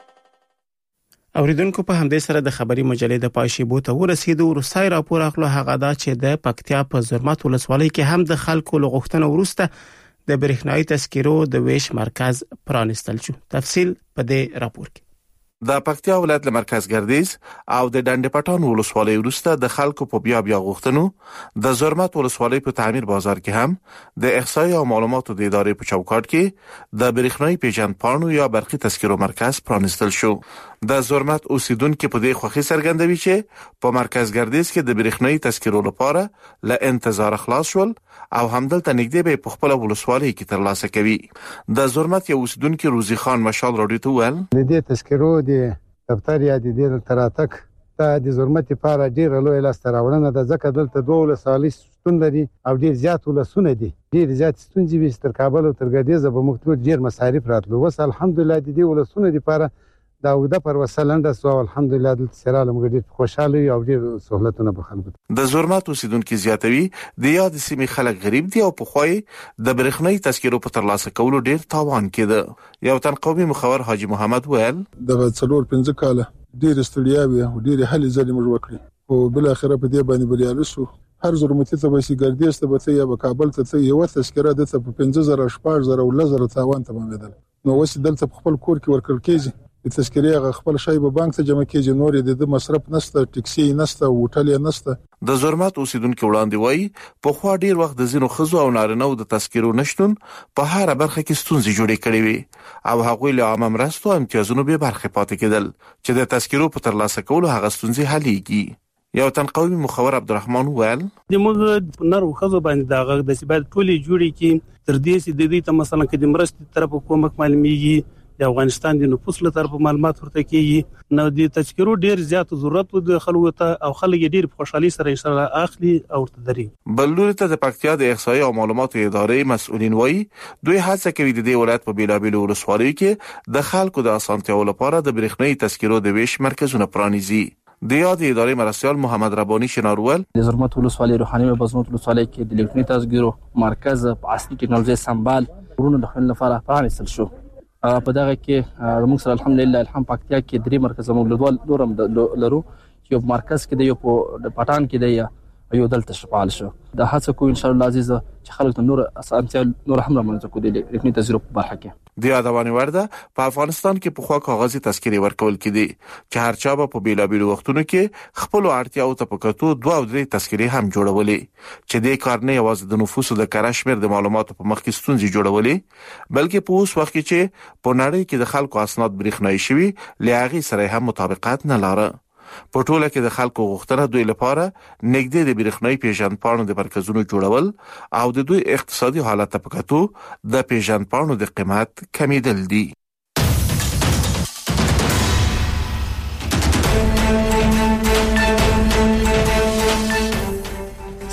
اوریدونکو په همدې سره د خبري مجلې د پایشیبو ته ورسېدو. وروستای راپور اخلو هغه دا چې د پکتیا په زرمت ولسوالۍ کې هم د خلکو لغښتنه ورسته د برېښنايي تذکرو د ویش مرکز پرانستل شو. تفصیل په دې راپور کې. د پکتیا ولایت له مرکز ګردیز او د ډنډ پټان ولسوالۍ وروسته د خلکو په بیا بیا غوښتنو د زرمت ولسوالۍ په تعمیر بازار کې هم د احصایې او معلوماتو د ادارې په چوکاټ کې د برېښنايي پیژند پاڼو یا برقي تذکرو مرکز پرانستل شو. د زرمت اوسیدونکو په دې خوښي څرګندوي چې په مرکز ګردیز کې د برېښنايي تذکرو لپاره له انتظار خلاص شول او همدلته نږدې به په خپل ولسوالۍ کې ترلاسه کوي. د زرمت یو اوسیدونکو روزي خان مشال راډیو ته ویل د دې تذکرو د دفتر یا د دې تراتک ته د زرمت لپاره ډیر لوی لاس راوړنه ده ځکه دلته دوه ولسوالۍ ستون لري او ډیر زیات ولسونه دي. ډیر زیات ستونزې وي تر کابل او تر ګردیز په مختلف ډیر مصارف راتلو. وس الحمدلله د دې ولسونه لپاره دا ودا پر وسلنده سو الحمدلله د سراله مګډي خوشاله او ډیر سہولتونه به خلکو. د زرمت اوسیدونکو زیاتوي د یاد سیمې خلک غریب دي او په خوای د برېښنايي تذکرو په ترلاسه کولو ډیر تاوان کېده. یو تنقومي مخور حاجی محمد ویل د څلور پنځه کاله ډیر استړیاوي او ډیر حل ځلې موږ وکړي او بل اخره په دې باندې بریالي شو. هر زرمتي ته به سي ګردیز ته به یا کابل ته یو تذکره د په پنځه زره شپږ زره او لزر تاوان تمامېدل. نو وس دلته خپل کور کې ورکړل کېږي د تذکرې خپل شای په بانک ته جمع کېږي. نور د مصرف نشته ټیکسي نشته هوټل نشته. د زرمت اوسیدونکو وړاندې وایي په خو ډیر وخت د زینو خزو او نارینه د تذکرو نشټون په هر برخه کې ستونزې جوړې کړې وي او هغوی له عام مرستو او امتیازونو به برخه پاتې کېدل چې د تذکرو په ترلاسه کولو هغه ستونزې حلېږي. یو تنقومي مخور عبدالرحمن ویل د موږ نر خزو باندې دغه د سبات ټولي جوړي کې تر دې چې د دې ته مثلا کې د مرستې طرف کومک معلومیږي د افغانستان د نفوس له طرف معلومات ورته کیږي. نو د تذکرو ډیر زیات ضرورت د خلکو ته او خلک ډیر خوشحالي سره ان شاء الله اخلي او تدري. بلور ته د پکتیا د احصایې او معلوماتو ادارې مسؤلین وایي دوی هڅه کوي د دې ولایت په بیلابیلو ولسوالیو کې د خلکو د اسانتیاو لپاره د برېښنايي تذکرو د ویش مرکزونه پرانیزي. د یاد ادارې مرستيال محمد ربانی شنارول د زرمت ولسوالۍ روحاني او بزنوت ولسوالۍ کې د الکترونیکي تذکرو مرکز په اصلي ټکنالوژي سمبال ورونو د خلکو لپاره پرانیستل شو. په دغه کې موږ سره الحمدلله الحمد پکتیا کې درې مرکز موږ لدوال دورم لرو چې یو مرکز کې دی یو په پټان کې دی یو دلته شپال شو. د هڅه کو ان شاء الله عزیز چې خلک نور اسانتیا نور هم رامنځته کو دي لیکني تجربه په برخه کې. د یادواني ورده په افغانستان کې په خوا کاغذي تذکرې ورکول کېدي چې هر چا په بیلابیلو وختونو کې خپل اړتیاو ته پکاتو دوه او درې تذکرې هم جوړولې چې د کار نه یوازې د نفوسو د کره شمیر د معلوماتو په مخ کې ستونزې جوړولې بلکې په اوس وخت کې چې په نړۍ کې د خلکو اسناد برېښنايي شوي لغې سره هم مطابقت نه لاره. په ټوله کې د خلکو غوښتنه دوی لپاره نږدې د برېښنايي پیژند پاڼو د مرکزونو جوړول او د دوی اقتصادي حالت په کتو د پیژند پاڼو د قیمت کمیدل دي.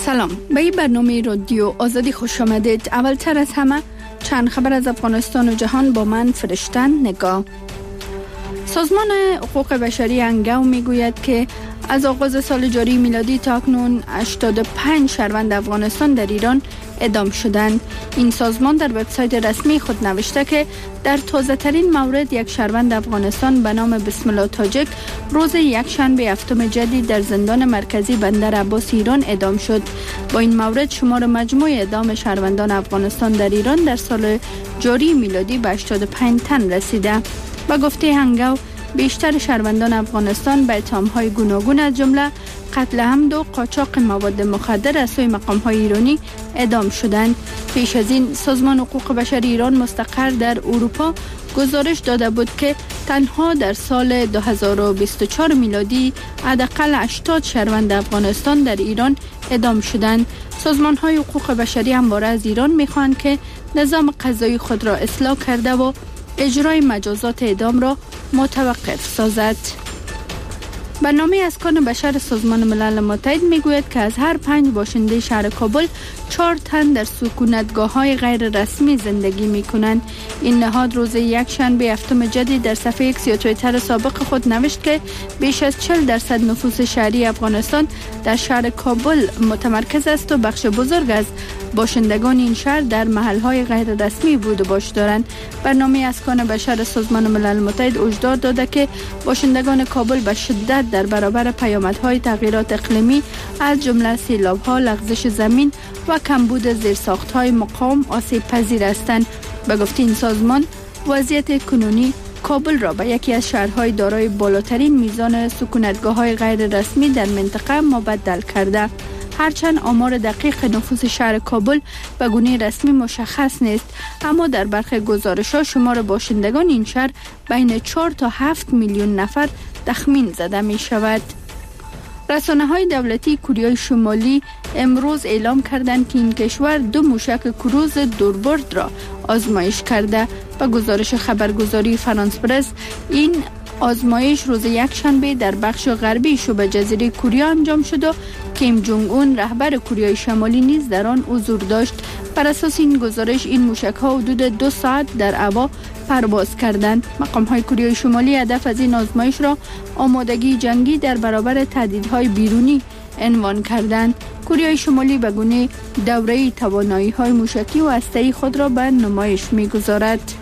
سلام، به این برنامه رادیو آزادی خوش آمدید. اولتر از همه چند خبر از افغانستان و جهان با من فرشتن نگاه. سازمان حقوق بشری انگاو میگوید که از آغاز سال جاری میلادی تا اکنون هشتاد و پنج شهروند افغانستان در ایران اعدام شدند. این سازمان در وبسایت رسمی خود نوشته که در تازه ترین مورد یک شهروند افغانستان به نام بسم الله تاجک روز یکشنبه هفتم جدید در زندان مرکزی بندر عباس ایران اعدام شد. با این مورد شمار مجموع اعدام شهروندان افغانستان در ایران در سال جاری میلادی به هشتاد و پنج تن رسیده. با گفته هنگاو بیشتر شهروندان افغانستان به اتهام‌های گوناگون از جمله قتل عمد و قاچاق مواد مخدر از سوی مقام‌های ایرانی اعدام شدند. پیش از این سازمان حقوق بشر ایران مستقر در اروپا گزارش داده بود که تنها در سال دو هزار و بیست و چهار میلادی حداقل هشتاد شهروند افغانستان در ایران اعدام شدند. سازمان‌های حقوق بشری همواره از ایران می‌خواهند که نظام قضایی خود را اصلاح کرده و اجرای مجازات اعدام را متوقف سازد. برنامه اسکان بشر سازمان ملل متحد میگوید که از هر پنج باشنده شهر کابل چهار تن در سکونتگاه‌های غیر رسمی زندگی می‌کنند. این نهاد روز یکشنبه هفتم جدید در صفحه ایکس یا توییتر سابق خود نوشت که بیش از چهل درصد نفوس شهری افغانستان در شهر کابل متمرکز است و بخش بزرگ از باشندگان این شهر در محل‌های غیر رسمی بود و باش دارند. برنامه اسکان بشر سازمان ملل متحد هشدار داده که باشندگان کابل به شدت در برابر پیامدهای تغییرات اقلیمی از جمله سیلاب‌ها، لغزش زمین و کمبود زیرساخت‌های مقاوم آسیب پذیر هستند. به گفته این سازمان وضعیت کنونی کابل را به یکی از شهرهای دارای بالاترین میزان سکونتگاه‌های غیر رسمی در منطقه مبدل کرده. هرچند آمار دقیق نفوس شهر کابل به گونه رسمی مشخص نیست، اما در برخی گزارش‌ها شمار باشندگان این شهر بین چهار تا هفت میلیون نفر تخمین زده می شود. رسانه‌های دولتی کره شمالی امروز اعلام کردند که این کشور دو موشک کروز دوربرد را آزمایش کرده. با گزارش خبرگزاری فرانس پرس این آزمایش روز یکشنبه در بخش غربی شبه جزیره کره انجام شد و کیم جونگ اون رهبر کره شمالی نیز در آن حضور داشت. بر اساس این گزارش این موشک‌ها حدود دو ساعت در هوا پرواز کردند. مقام‌های کره شمالی هدف از این آزمایش را آمادگی جنگی در برابر تهدیدهای بیرونی عنوان کردند. کره شمالی به گونه دوره‌ای توانایی‌های موشکی و هسته‌ای خود را به نمایش می‌گذارد.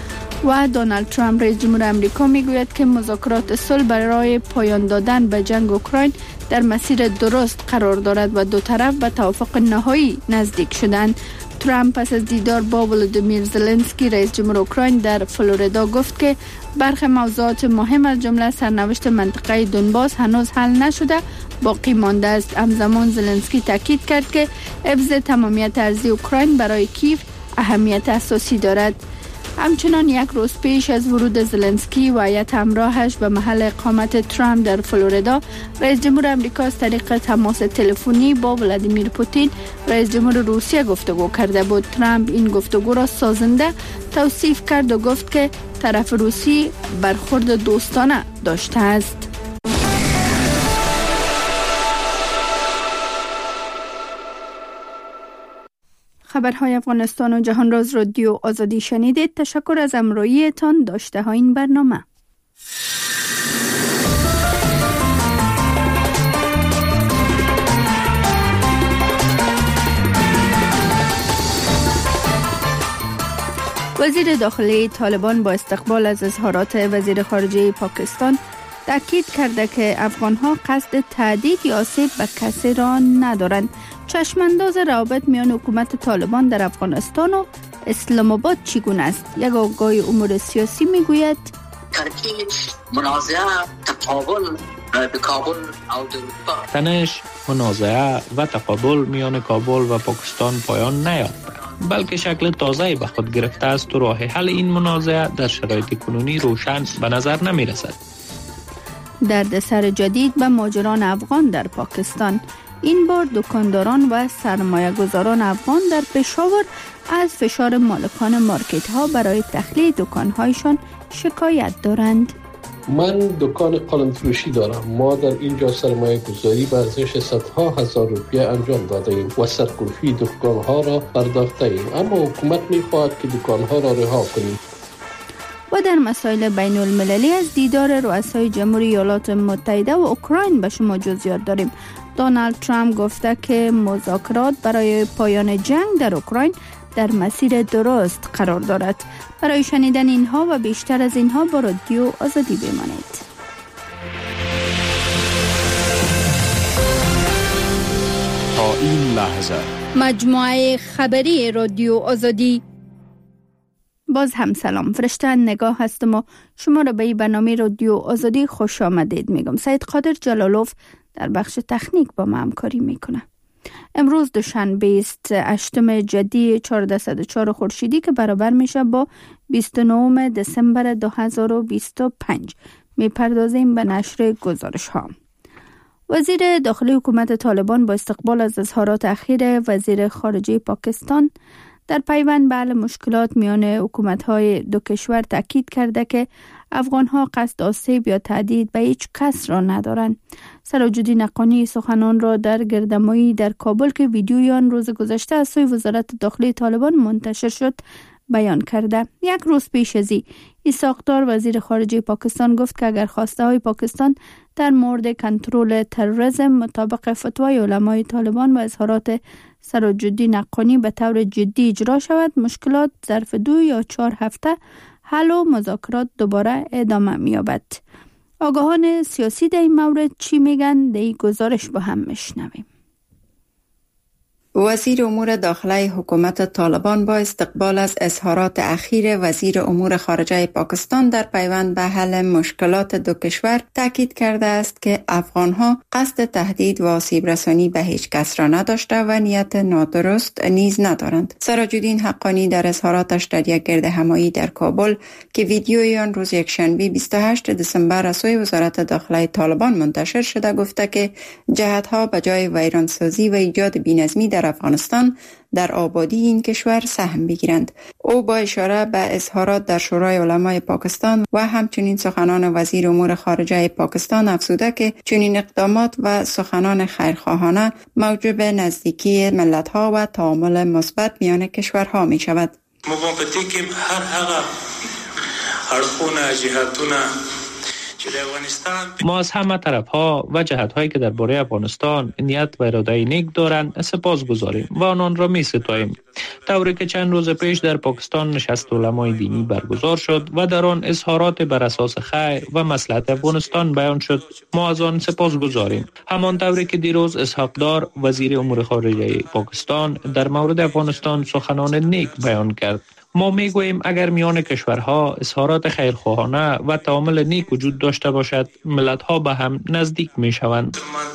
و دونالد ترامپ رئیس جمهور آمریکا میگوید که مذاکرات صلح برای پایان دادن به جنگ اوکراین در مسیر درست قرار دارد و دو طرف به توافق نهایی نزدیک شدند. ترامپ پس از دیدار با ولودیمیر زلنسکی رئیس جمهور اوکراین در فلوریدا گفت که برخی موضوعات مهم از جمله سرنوشت منطقه دونباس هنوز حل نشده باقی مانده است. همزمان زلنسکی تاکید کرد که حفظ تمامیت ارضی اوکراین برای کیف اهمیت اساسی دارد. همچنان یک روز پیش از ورود زلنسکی و هیئت همراهش به محل اقامت ترامپ در فلوریدا، رئیس جمهور آمریکا از طریق تماس تلفنی با ولادیمیر پوتین رئیس جمهور روسیه گفتگو کرده بود. ترامپ این گفتگو را سازنده توصیف کرد و گفت که طرف روسی برخورد دوستانه داشته است. خبرهای افغانستان و جهان را از رادیو آزادی شنیدید. تشکر از همراهیتان. داشته ها این برنامه. وزیر داخلی طالبان با استقبال از اظهارات وزیر خارجه پاکستان تاکید کرده که افغان‌ها قصد تهدید یا آسیب به کسی را ندارند. چشمانداز روابط میان حکومت طالبان در افغانستان و اسلام آباد چگونه است؟ یک آگاهی امور سیاسی میگوید ترکیب منازعه تقابل به کابل تنش منازعه و تقابل میان کابل و پاکستان پایان نیافته، بلکه شکل تازه‌ای به خود گرفته است و راه حل این منازعه در شرایط کنونی روشن به نظر نمی رسد. دردسر جدید به ماجران افغان در پاکستان. این بار دکانداران و سرمایه گذاران افغان در پشاور از فشار مالکان مارکت ها برای تخلیه دکان هایشان شکایت دارند. من دکان قلم فروشی دارم. ما در اینجا سرمایه گذاری به ارزش صدها هزار روپیه انجام داده ایم و سرکوفی دکان ها را پرداخته ایم، اما حکومت می خواهد که دکان ها را رها کنیم. و در مسائل بین المللی از دیدار رؤسای جمهوری ایالات متحده و اوکراین به شما جزئیات داریم. دونالد ترامپ گفته که مذاکرات برای پایان جنگ در اوکراین در مسیر درست قرار دارد. برای شنیدن اینها و بیشتر از اینها با رادیو آزادی بمانید. تا این لحظه مجموعه خبری رادیو آزادی. باز هم سلام، فرشته نگاه هستم و شما را به این برنامه رادیو آزادی خوش آمدید میگم. سید قادر جلالوف در بخش تکنیک با ما همکاری میکنه. امروز دوشنبه است، هشتم جدی چهارصد و چهار خورشیدی که برابر میشه با بیست و نه دسامبر دو هزار و بیست و پنج. میپردازیم به نشر گزارش ها. وزیر داخلی حکومت طالبان با استقبال از اظهارات اخیر وزیر خارجه پاکستان در پیوند به حل مشکلات میان حکومت‌های دو کشور تاکید کرده که افغان‌ها قصد آسیب یا تهدید به هیچ کس را ندارند. سراج‌الدین حقانی سخنان را در گردهمایی در کابل که ویدیوی آن روز گذشته از سوی وزارت داخلی طالبان منتشر شد بیان کرده. یک روز پیش از این ساختار وزیر خارجه پاکستان گفت که اگر خواسته های پاکستان در مورد کنترل تروریسم مطابق فتوای علمای طالبان و اظهارات سراج‌الدین حقانی به طور جدی اجرا شود، مشکلات ظرف دو یا چهار هفته حل و مذاکرات دوباره ادامه می‌یابد. آگاهان سیاسی در این مورد چی میگن؟ در این گزارش با هم میشنویم. وزیر امور داخلی حکومت طالبان با استقبال از اظهارات اخیر وزیر امور خارجه پاکستان در پیوند به حل مشکلات دو کشور تاکید کرده است که افغانها قصد تهدید و آسیب رسانی به هیچ کس را نداشته و نیت نادرست نیز ندارند. سراج‌الدین حقانی در اظهاراتش در یک گردهمایی در کابل که ویدیوی آن روز یکشنبه بیست و هشتم دسامبر از سوی وزارت داخلی طالبان منتشر شده گفته که جهت‌ها به جای ویرانسازی و ایجاد بی‌نظمی در افغانستان در آبادی این کشور سهم بگیرند. او با اشاره به اظهارات در شورای علمای پاکستان و همچنین سخنان وزیر امور خارجه پاکستان افزوده که چنین اقدامات و سخنان خیرخواهانه موجب نزدیکی ملت‌ها و تعامل مثبت میان کشورها می شود. موافقتی که هر هغه اړخونه جهتونه ما از همه طرف ها و جهت هایی که درباره افغانستان نیت و اراده نیک دارند سپاس گذاریم و آنان را می ستاییم. طوری که چند روز پیش در پاکستان نشست علمای دینی برگزار شد و در آن اظهارات بر اساس خیر و مصلحت افغانستان بیان شد، ما از آن سپاس گذاریم. همان طوری که دیروز اسحاق دار وزیر امور خارجه پاکستان در مورد افغانستان سخنان نیک بیان کرد. ما میگوییم اگر میان کشورها اظهارات خیرخواهانه و تعامل نیک وجود داشته باشد، ملت‌ها به هم نزدیک میشوند.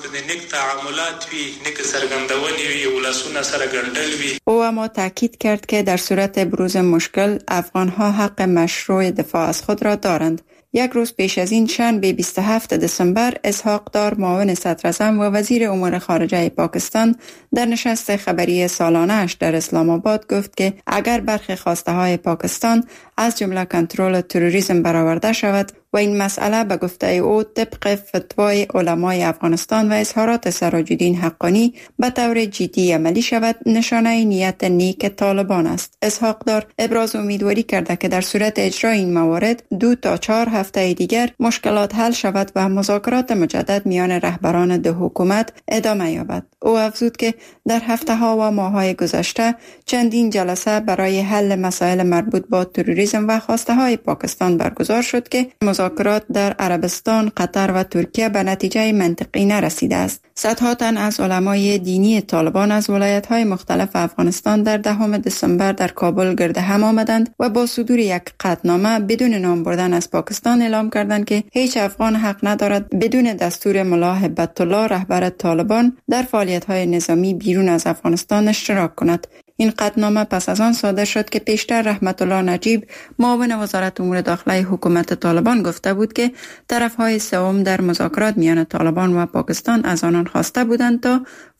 او اما تاکید کرد که در صورت بروز مشکل افغان‌ها حق مشروع دفاع از خود را دارند. یک روز پیش از این شنبه بیست و هفتم دسامبر اسحاق دار معاون صدراعظم و وزیر امور خارجه پاکستان در نشست خبری سالانه اش در اسلام آباد گفت که اگر برخی خواسته های پاکستان از جمله کنترل تروریسم برآورده شود و این مسئله به گفته او طبق فتوای علمای افغانستان و اظهارات سراج‌الدین حقانی به طور جدی عملی شود، نشانه نیت نیک طالبان است. اسحاق دار ابراز امیدواری کرده که در صورت اجرای این موارد دو تا چهار هفته دیگر مشکلات حل شود و مذاکرات مجدد میان رهبران دو حکومت ادامه یابد. او افزود که در هفته ها و ماه های گذشته چندین جلسه برای حل مسائل مربوط با تروریسم و خواسته های پاکستان برگزار شد که مذاکرات در عربستان، قطر و ترکیه به نتیجه منطقی نرسیده است. صدها تن از علمای دینی طالبان از ولایت‌های مختلف افغانستان در دهم دسامبر در کابل گرد هم آمدند و با صدور یک قطعنامه بدون نام بردن از پاکستان اعلام کردند که هیچ افغان حق ندارد بدون دستور ملا هبت الله رهبر طالبان در فعالیت‌های نظامی بیرون از افغانستان اشتراک کند. این قطعنامه پس از آن صادر شد که پیشتر رحمت الله نجیب معاون وزارت امور داخلی حکومت طالبان گفته بود که طرف‌های سوم در مذاکرات میان طالبان و پاکستان از آنان خواسته بودند تا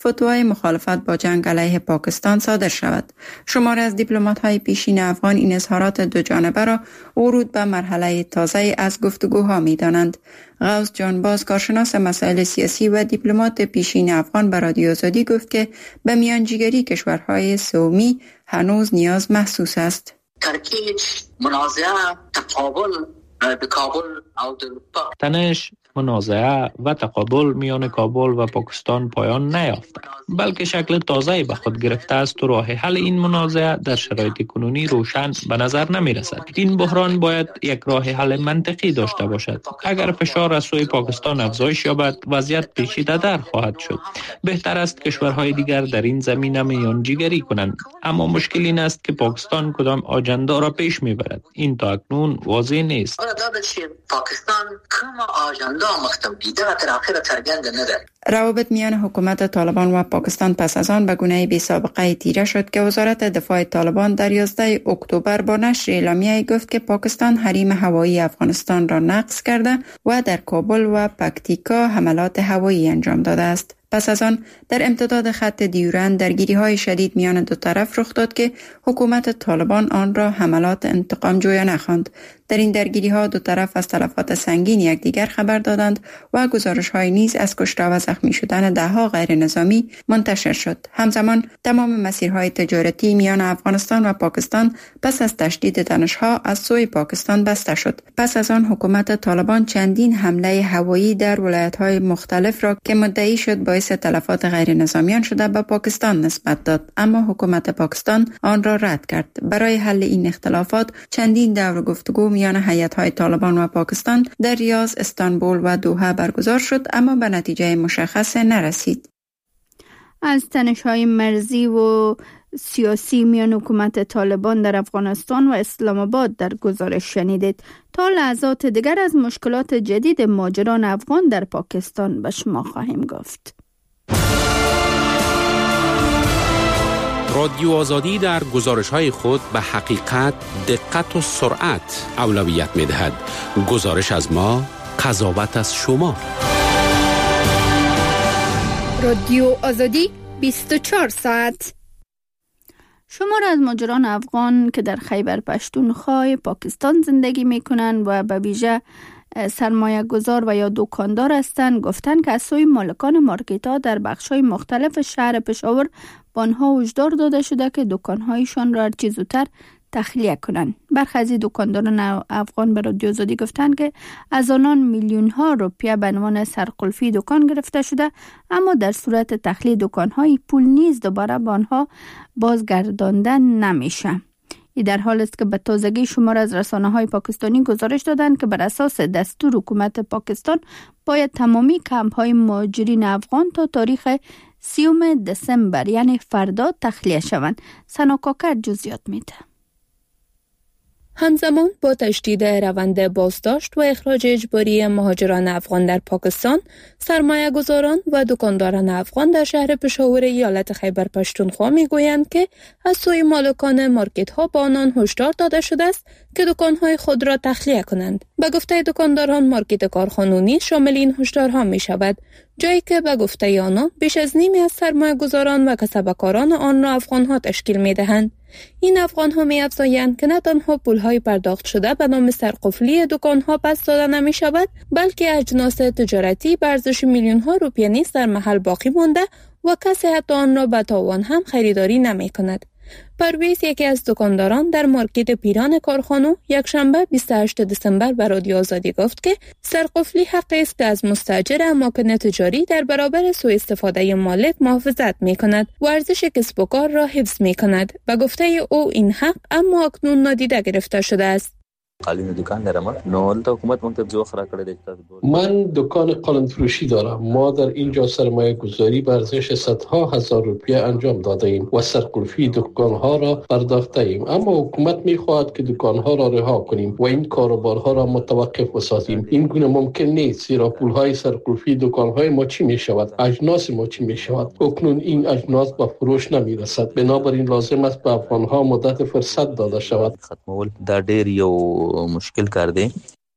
فتوای مخالفت با جنگ علیه پاکستان صادر شود. شماری از دیپلمات‌های پیشین افغان این اظهارات دو جانبه را ورود به مرحله تازه از گفتگوها می‌دانند. غوث جان باز، کارشناس مسائل سیاسی و دیپلمات پیشین افغان، به رادیو آزادی گفت که به میانجیگری کشورهای سومی هنوز نیاز محسوس است. ترکیب منازعه تقابل به کابل او تنش منازعه و تقابل میان کابل و پاکستان پایان نیافته، بلکه شکل تازه‌ای به خود گرفته است و راه حل این منازعه در شرایط کنونی روشن به نظر نمی رسد. این بحران باید یک راه حل منطقی داشته باشد. اگر فشار از سوی پاکستان افزایش یابد، وضعیت پیچیده در خواهد شد. بهتر است کشورهای دیگر در این زمینه میانجیگری کنند، اما مشکل این است که پاکستان کدام آجندا را پیش میبرد. این تا اکنون واضح نیست. پاکستان کوم آجندا مختم دیده و تر آخر څرګند نه ده. روابط میان حکومت طالبان و پاکستان پس از آن به گونه بی سابقه تیره شد که وزارت دفاع طالبان در یازده اکتبر با نشر اعلامیه گفت که پاکستان حریم هوایی افغانستان را نقض کرده و در کابل و پکتیکا حملات هوایی انجام داده است. پس از آن در امتداد خط دیورند درگیری‌های شدید میان دو طرف رخ داد که حکومت طالبان آن را حملات انتقام جویانه خواند. در این درگیری‌ها دو طرف از تلفات سنگین یکدیگر خبر دادند و گزارش‌های نیز از کشته و زخمی شدن ده‌ها غیر نظامی منتشر شد. همزمان تمام مسیرهای تجارتی میان افغانستان و پاکستان پس از تشدید تنش‌ها از سوی پاکستان بسته شد. پس از آن حکومت طالبان چندین حمله هوایی در ولایت‌های مختلف را که مدعی شد باعث تلفات غیر نظامیان شده به پاکستان نسبت داد، اما حکومت پاکستان آن را رد کرد. برای حل این اختلافات چندین دور گفتگو میان هیئت‌های طالبان و پاکستان در ریاض، استانبول و دوحه برگزار شد، اما به نتیجه مشخص نرسید. از تنش‌های مرزی و سیاسی میان حکومت طالبان در افغانستان و اسلام آباد در گزارش شنیدید. تا لحظات دیگر از مشکلات جدید مهاجران افغان در پاکستان به شما خواهیم گفت. رادیو آزادی در گزارش‌های خود به حقیقت، دقت و سرعت اولویت می‌دهد. گزارش از ما، قضاوت از شما. رادیو آزادی بیست و چهار ساعت. شمار از مهاجران افغان که در خیبر پشتونخوا پاکستان زندگی می‌کنند و به ویژه سرمایه گذار و یا دکاندار هستند گفتند که از سوی مالکان مارکت‌ها در بخش‌های مختلف شهر پشاور به آنها هشدار داده شده که دکان‌هایشان را هرچه زودتر تخلیه کنند. برخی از دکانداران افغان به رادیو آزادی گفتند که از آنان میلیون‌ها روپیه به عنوان سرقلفی دکان گرفته شده، اما در صورت تخلیه دکان‌های پول نیز دوباره به آنها بازگردانده نمیشه. این در حال است که به تازگی شمار از رسانه‌های پاکستانی گزارش دادند که بر اساس دستور حکومت پاکستان باید تمامی کمپ‌های مهاجرین افغان تا تاریخ سیوم دسامبر یعنی فردا تخلیه شوند. سنا کاکر جزئیات میده. همزمان با تشدید روند بازداشت و اخراج اجباری مهاجران افغان در پاکستان، سرمایه گذاران و دکانداران افغان در شهر پشاور ایالت خیبر پشتونخوا میگویند که از سوی مالکان مارکت ها با آنان هشدار داده شده است که دکانهای خود را تخلیه کنند. به گفته دکانداران، مارکت کارخانونی شامل این هشدارها می شود، جایی که به گفته آنان بیش از نیمی از سرمایه گذاران و کسبکاران آن را افغان ها تشکیل می دهند. این افغان ها می افزایند که نه تنها پول های پرداخت شده به نام سرقفلی دکان ها پس داده نمی شود، بلکه اجناس تجارتی به ارزش میلیون ها روپیه نیز در محل باقی مانده و کسی حتی آن را به تاوان هم خریداری نمی کند. پرویز، یکی از دکانداران در مارکت پیران کارخانو، یک شنبه بیست و هشتم دسامبر به رادیو آزادی گفت که سرقفلی حقی است که از مستاجر اماکن تجاری در برابر سوء استفاده مالک محافظت می کند و ارزش کسب و کار را حفظ می کند. به گفته او این حق اما اکنون نادیده گرفته شده است. قالین دکان دارم، نو دلته حکومت مونږ ته جو خرا کړی دی. من دکان قالین فروشی دارم. ما در اینجا سرمایه گذاری به ارزش صدها هزار روپیه انجام داده ایم و سرقلفی دکان ها را پرداخته ایم، اما حکومت می خواهد که دکان ها را رها کنیم و این کاروبارها را متوقف بسازیم. این گونه ممکن نیست، زیرا پول های سرقلفی دکان های ما چی می شود؟ اجناس ما چی می شود؟ اکنون این اجناس به فروش نمی رسد، بنابراین لازم است به افغان ها مدت فرصت داده شود. ختمول دا ډیر یو مشکل کار دی.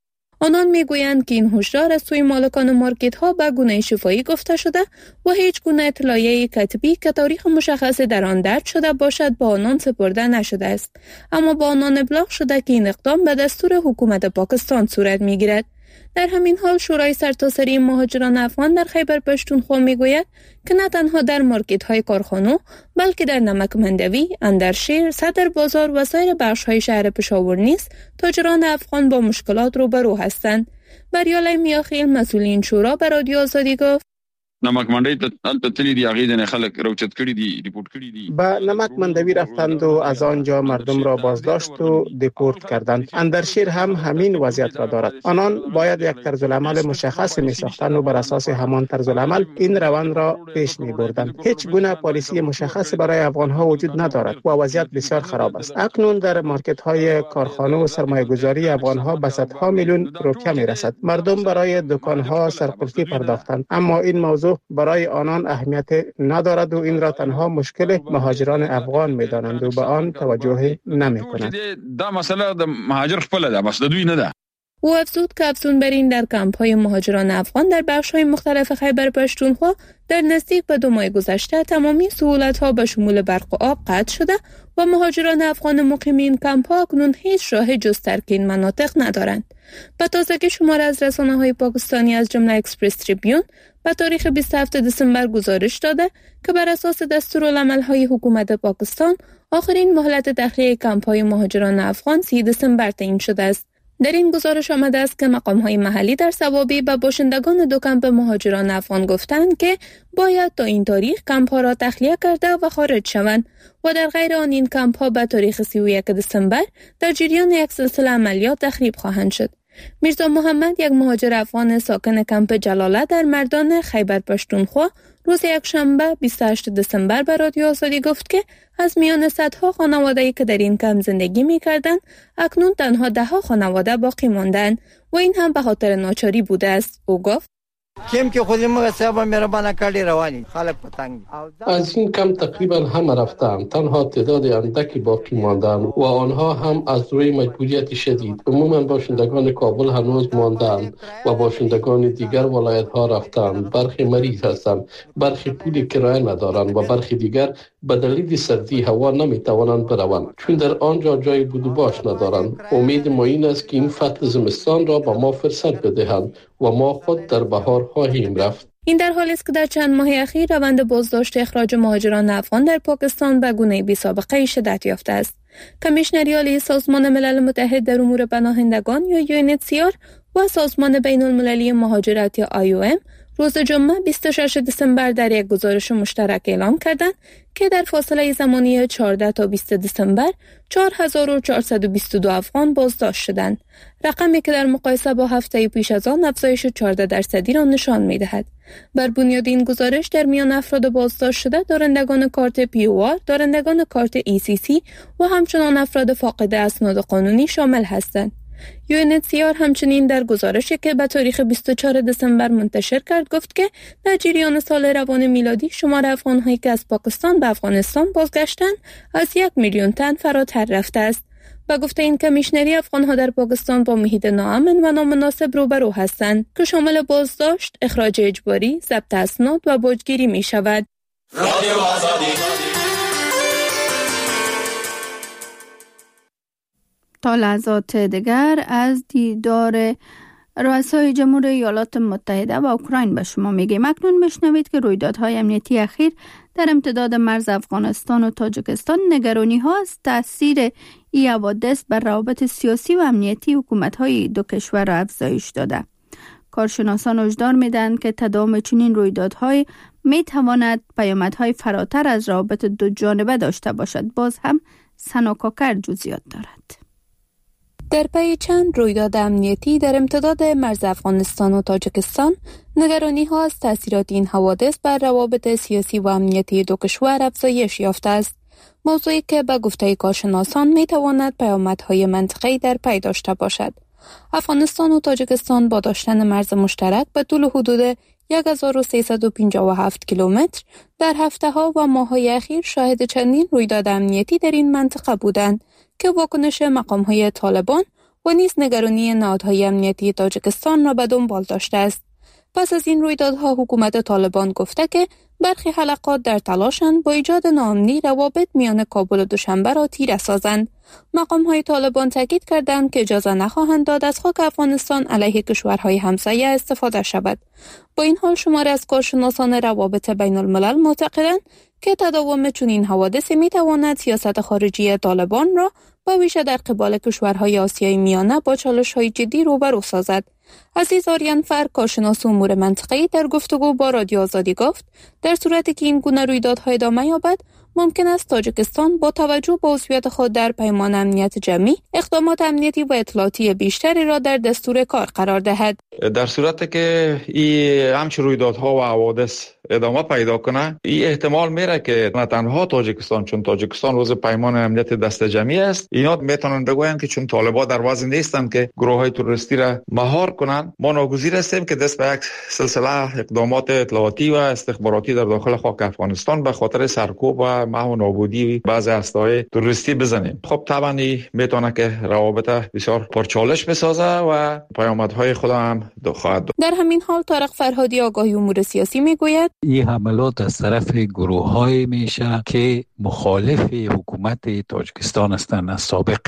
آنان میگویند که این هشدار از سوی مالکان مارکت ها به گونه شفاهی گفته شده و هیچ گونه اطلاعیه کتبی که تاریخ مشخصی در آن درج شده باشد با آنان سپرده نشده است. اما با آنان ابلاغ شده که این اقدام به دستور حکومت پاکستان صورت میگیرد. در همین حال شورای سرتاسری مهاجران افغان در خیبر پشتونخوا میگوید که نه تنها در مارکت های کارخانه بلکه در نمک مندوی، اندرشیر، صدر بازار و سایر بخش های شهر پشاور نیز تاجران افغان با مشکلات روبرو هستند. بریالای میاخیل مسئول این شورا به رادیو آزادی گفت نمک مندوی ته تللی دی هغه د خلک روچت کړي دي ریپورت کړي دي. به نمک مندوی رفتند و از آنجا مردم را بازداشت و دیپورت کردند. اندرشیر هم همین وضعیت را دارد. آنان باید یک طرز العمل مشخص می ساختند و بر اساس همان طرز العمل این روند را پیش می بردند. هیچ گونه پالیسی مشخص برای افغان ها وجود ندارد و وضعیت بسیار خراب است. اکنون در مارکت های کارخانه و سرمایه گذاری افغان ها به صدها میلیون روپیه می رسد. مردم برای دکان ها سرقلفی پرداختند، اما این موضوع برای آنان اهمیت ندارد و این را تنها مشکل مهاجران افغان می‌دانند و به آن توجه نمی‌کنند. دا مسئله د مهاجر خپل ده، بس د دوی نه ده. او افزود که افزون بر این در کمپ‌های مهاجران افغان در بخش‌های مختلف خیبر پشتونخوا در نزدیک به دو ماه گذشته تمامی سهولت‌ها به شمول برق و آب قطع شده و مهاجران افغان مقیم این کمپ‌ها اکنون هیچ راه جز ترک این مناطق ندارند. به تازگی شماره از رسانه‌های پاکستانی از جمله اکسپرس تریبیون به تاریخ بیست و هفتم دسامبر گزارش داده که بر اساس دستورالعمل‌های حکومت پاکستان آخرین مهلت داخلی کمپ‌های مهاجران افغان سی دسامبر تعیین شده است. در این گزارش آمده است که مقام‌های محلی در ثوابی به باشندگان دو کمپ مهاجران افغان گفتند که باید تا این تاریخ کمپ‌ها را تخلیه کرده و خارج شوند و در غیر آن این کمپ‌ها به تاریخ سی و یک دسامبر در جریان یک سلسله عملیات تخریب خواهند شد. میرزا محمد، یک مهاجر افغان ساکن کمپ جلاله در مردان خیبر پشتونخوا، روز یکشنبه بیست و هشتم دسامبر به رادیو آزادی گفت که از میان صدها خانواده‌ای که در این کمپ زندگی می‌کردند، اکنون تنها ده ها خانواده باقی ماندند و این هم به خاطر ناچاری بوده است. او گفت کیم که خودی ما صاحب مهربانه کردی روانی خلق پتنگ از این کم تقریبا همه رفتند، تنها تعداد اندکی باقی ماندند و آنها هم از روی مجبوریت شدید. عموما باشندگان کابل هنوز ماندند و باشندگان دیگر ولایت ها رفتند. برخی مریض هستند، برخی پول کرایه ندارند و برخی دیگر به دلیل سردی هوا نمیتوانند بروند چون در آنجا جای بود و باش ندارند. امید ما این است که این فصل زمستان را به ما فرصت بدهند و ما خود در بهار خواهیم رفت. این در حالی است که در چند ماه اخیر روند بازداشت اخراج مهاجران افغان در پاکستان به گونه بی سابقه شدت یافته است. کمیشنری عالی سازمان ملل متحد در امور پناهندگان یا یو ان اچ سی آر و سازمان بین المللی مهاجرت یا آی او ام روز جمعه بیست و ششم دسامبر در یک گزارش مشترک اعلام کردند که در فاصله زمانی چهارده تا بیست دسامبر چهار هزار و چهارصد و بیست و دو افغان بازداشت شدند، رقمی که در مقایسه با هفته پیش از آن افزایش چهارده درصدی را نشان می‌دهد. بر بنیاد این گزارش در میان افراد بازداشت شده دارندگان کارت پی او آر، دارندگان کارت ای سی سی و همچنان افراد فاقد اسناد قانونی شامل هستند. یو ان اچ سی آر همچنین در گزارشی که به تاریخ بیست و چهارم دسامبر منتشر کرد گفت که در جریان سال روان میلادی شمار افغان‌هایی که از پاکستان به افغانستان بازگشتند از یک میلیون تن فراتر رفته است. با گفته این کمیشنری، افغان‌ها در پاکستان با محیط ناامن و نامناسب روبرو هستند که شامل بازداشت، اخراج اجباری، ضبط اسناد و باجگیری می شود. رادیو آزادی. تا لحظات دیگر از دیدار رؤسای جمهور ایالات متحده و اوکراین به شما میگیم. اکنون بشنوید که رویدادهای امنیتی اخیر در امتداد مرز افغانستان و تاجیکستان نگرانی ها از تاثیر این حوادث بر روابط سیاسی و امنیتی حکومت‌های دو کشور را افزایش داده. کارشناسان هشدار میدن که تداوم چنین رویدادهای میتواند پیامدهای فراتر از روابط دو جانبه داشته باشد. باز هم سنا کاکر جزئیات دارد. در پی چند رویداد امنیتی در امتداد مرز افغانستان و تاجیکستان، نگرانی ها از تاثیرات این حوادث بر روابط سیاسی و امنیتی دو کشور افزایش یافته است. موضوعی که به گفته کارشناسان می تواند پیامدهای منطقه‌ای در پی داشته باشد. افغانستان و تاجیکستان با داشتن مرز مشترک به طول حدود هزار و سیصد و پنجاه و هفت کیلومتر در هفته‌ها و ماه‌های اخیر شاهد چندین رویداد امنیتی در این منطقه بودند که واکنش مقام‌های طالبان و نیز نگرانی نهادهای امنیتی تاجیکستان را به دنبال داشته است. پس از این رویدادها حکومت طالبان گفته که برخی حلقات در تلاشند با ایجاد ناامنی روابط میان کابل و دوشنبه را تیره سازند. مقام‌های طالبان تاکید کردند که اجازه نخواهند داد از خاک افغانستان علیه کشورهای همسایه استفاده شود. با این حال شماری از کارشناسان روابط بین الملل معتقدند که تداوم چنین حوادثی میتواند سیاست خارجی طالبان را به ویژه در قبال کشورهای آسیای میانه با چالش‌های جدی روبرو سازد. عزیز آریانفر، کارشناس امور منطقه‌ای، در گفتگو با رادیو آزادی گفت در صورتی که این گونه رویدادها ادامه یابد ممکن است تاجیکستان با توجه به عضویت خود در پیمان امنیت جمعی اقدامات امنیتی و اطلاعاتی بیشتری را در دستور کار قرار دهد. در صورتی که این همچین رویدادها و حوادث ادامه پیدا کنه، این احتمال میره که نه تنها تاجیکستان، چون تاجیکستان عضو پیمان امنیت دست جمعی است، اینا میتونن بگوین که چون طالبان در وضع نیستند که گروه‌های تروریستی را مهار کنند، ما ناگزیر هستیم که دست به یک سلسله اقدامات اطلاعاتی و استخباراتی در داخل خاک افغانستان به خاطر سرکوب و محو و نابودی بعضی هسته‌های تروریستی بزنیم. خب طبعا میتونه که روابط بسیار پرچالش بسازه و پیامدهای خود هم خواهد داشت. در همین حال طارق فرهادی آگاهی امور سیاسی میگوید این حملات از طرف گروه‌های میشه که مخالف حکومت تاجیکستان هستند از سابق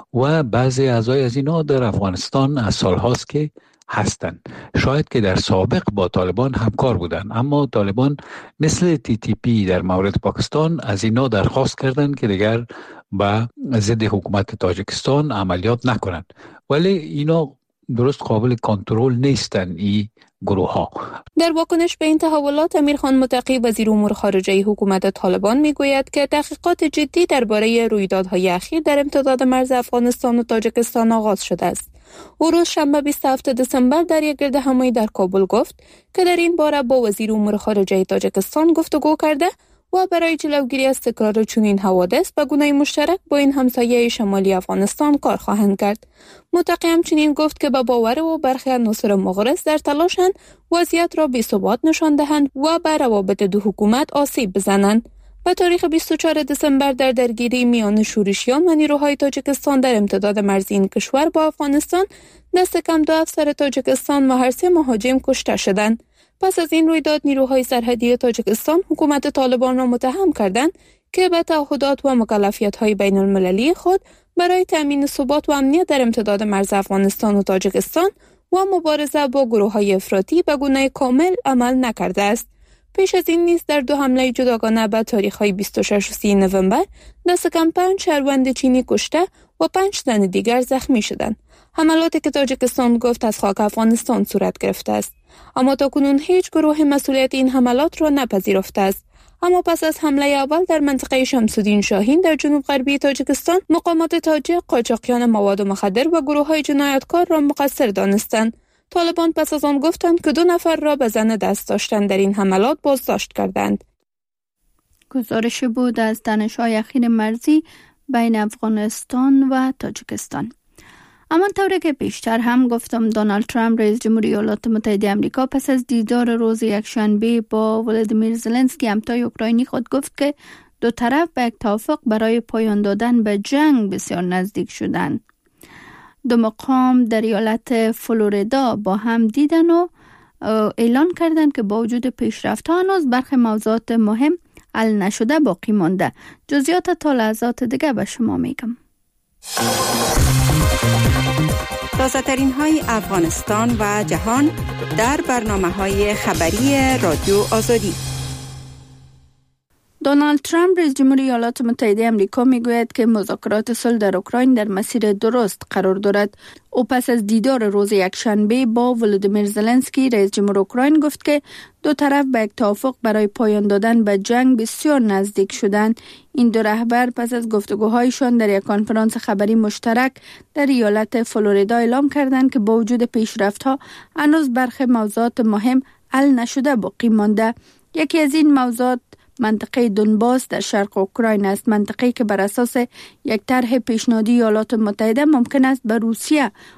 و بعضی اعضای از اینا در افغانستان از سالهاست که هستند. شاید که در سابق با طالبان همکار بودند، اما طالبان مثل تی تی پی در مورد پاکستان از اینا درخواست کردند که دیگر با ضد حکومت تاجیکستان عملیات نکنند، ولی اینا درست قابل کنترل نیستند. این گروه ها در واکنش به این تحولات امیرخان متقی وزیر امور خارجه حکومت طالبان میگوید که تحقیقات جدی درباره رویدادهای اخیر در امتداد مرز افغانستان و تاجیکستان آغاز شده است. او روز شنبه بیست و هفتم دسامبر در یک گردهمایی در کابل گفت که در این باره با وزیر امور خارجه تاجیکستان گفتگو کرده و برای جلوگیری از تکرار چنین حوادث به گونه مشترک با این همسایه شمالی افغانستان کار خواهند کرد. متقی همچنین گفت که به باور او برخی عناصر مغرض در تلاشند وضعیت را بی‌ثبات نشان دهند و به روابط دو حکومت آسیب بزنند. به تاریخ بیست و چهارم دسامبر در درگیری میان شورشیان و نیروهای تاجیکستان در امتداد مرزی این کشور با افغانستان دست کم دو افسر تاجیکستان و هر سه مهاجم کشته شدند. پس از این رویداد نیروهای سرحدی تاجیکستان حکومت طالبان را متهم کردند که به تعهدات و مکلفیت‌های بین المللی خود برای تامین ثبات و امنیت در امتداد مرز افغانستان و تاجیکستان و مبارزه با گروه‌های افراطی به گونه کامل عمل نکرده است. پیش از این نیز در دو حمله جداگانه به تاریخ‌های بیست و شش و سی نوامبر دست کم پنج شهروند چینی کشته و پنج تن دیگر زخمی شدند. حملاتی که تاجیکستان گفت از خاک افغانستان صورت گرفته است، اما تاکنون هیچ گروه مسئولیت این حملات را نپذیرفته است. اما پس از حمله اول در منطقه شمس الدین شاهین در جنوب غربی تاجیکستان، مقامات تاجیک قاچاقیان مواد مخدر و گروه‌های جنایتکار را مقصر دانستند. طالبان پس از آن گفتند که دو نفر را به زن دست داشتن در این حملات بازداشت کردند. گزارش بود از تنش‌های اخیر مرزی بین افغانستان و تاجیکستان. اما طوری که پیشتر هم گفتم، دونالد ترامپ رئیس جمهوری ایالات متحده آمریکا پس از دیدار روز یکشنبه با ولادیمیر زلنسکی همتای اوکراینی خود گفت که دو طرف به یک توافق برای پایان دادن به جنگ بسیار نزدیک شدند. دو مقام در ایالت فلوریدا با هم دیدن و اعلان کردند که با وجود پیشرفت‌ها هنوز برخی موضوعات مهم حل نشده باقی مانده. جزئیات تا لحظات دیگه به شما میگم. تازه ترین های افغانستان و جهان در برنامه های خبری رادیو آزادی. دونالد ترامپ رئیس جمهوری ایالات متحده آمریکا میگوید که مذاکرات صلح در اوکراین در مسیر درست قرار دارد. او پس از دیدار روز یکشنبه با ولادیمیر زلنسکی رئیس جمهور اوکراین گفت که دو طرف به یک توافق برای پایان دادن به جنگ بسیار نزدیک شدند. این دو رهبر پس از گفتگوهایشان در یک کنفرانس خبری مشترک در ایالت فلوریدا اعلام کردند که با وجود پیشرفت‌ها هنوز برخی موضوعات مهم حل نشده باقی مانده. یکی از این موضوعات منطقه دونباس در شرق اوکراین است، منطقه‌ای که بر اساس یک طرح پیشنهادی ایالات متحده ممکن است به روسیه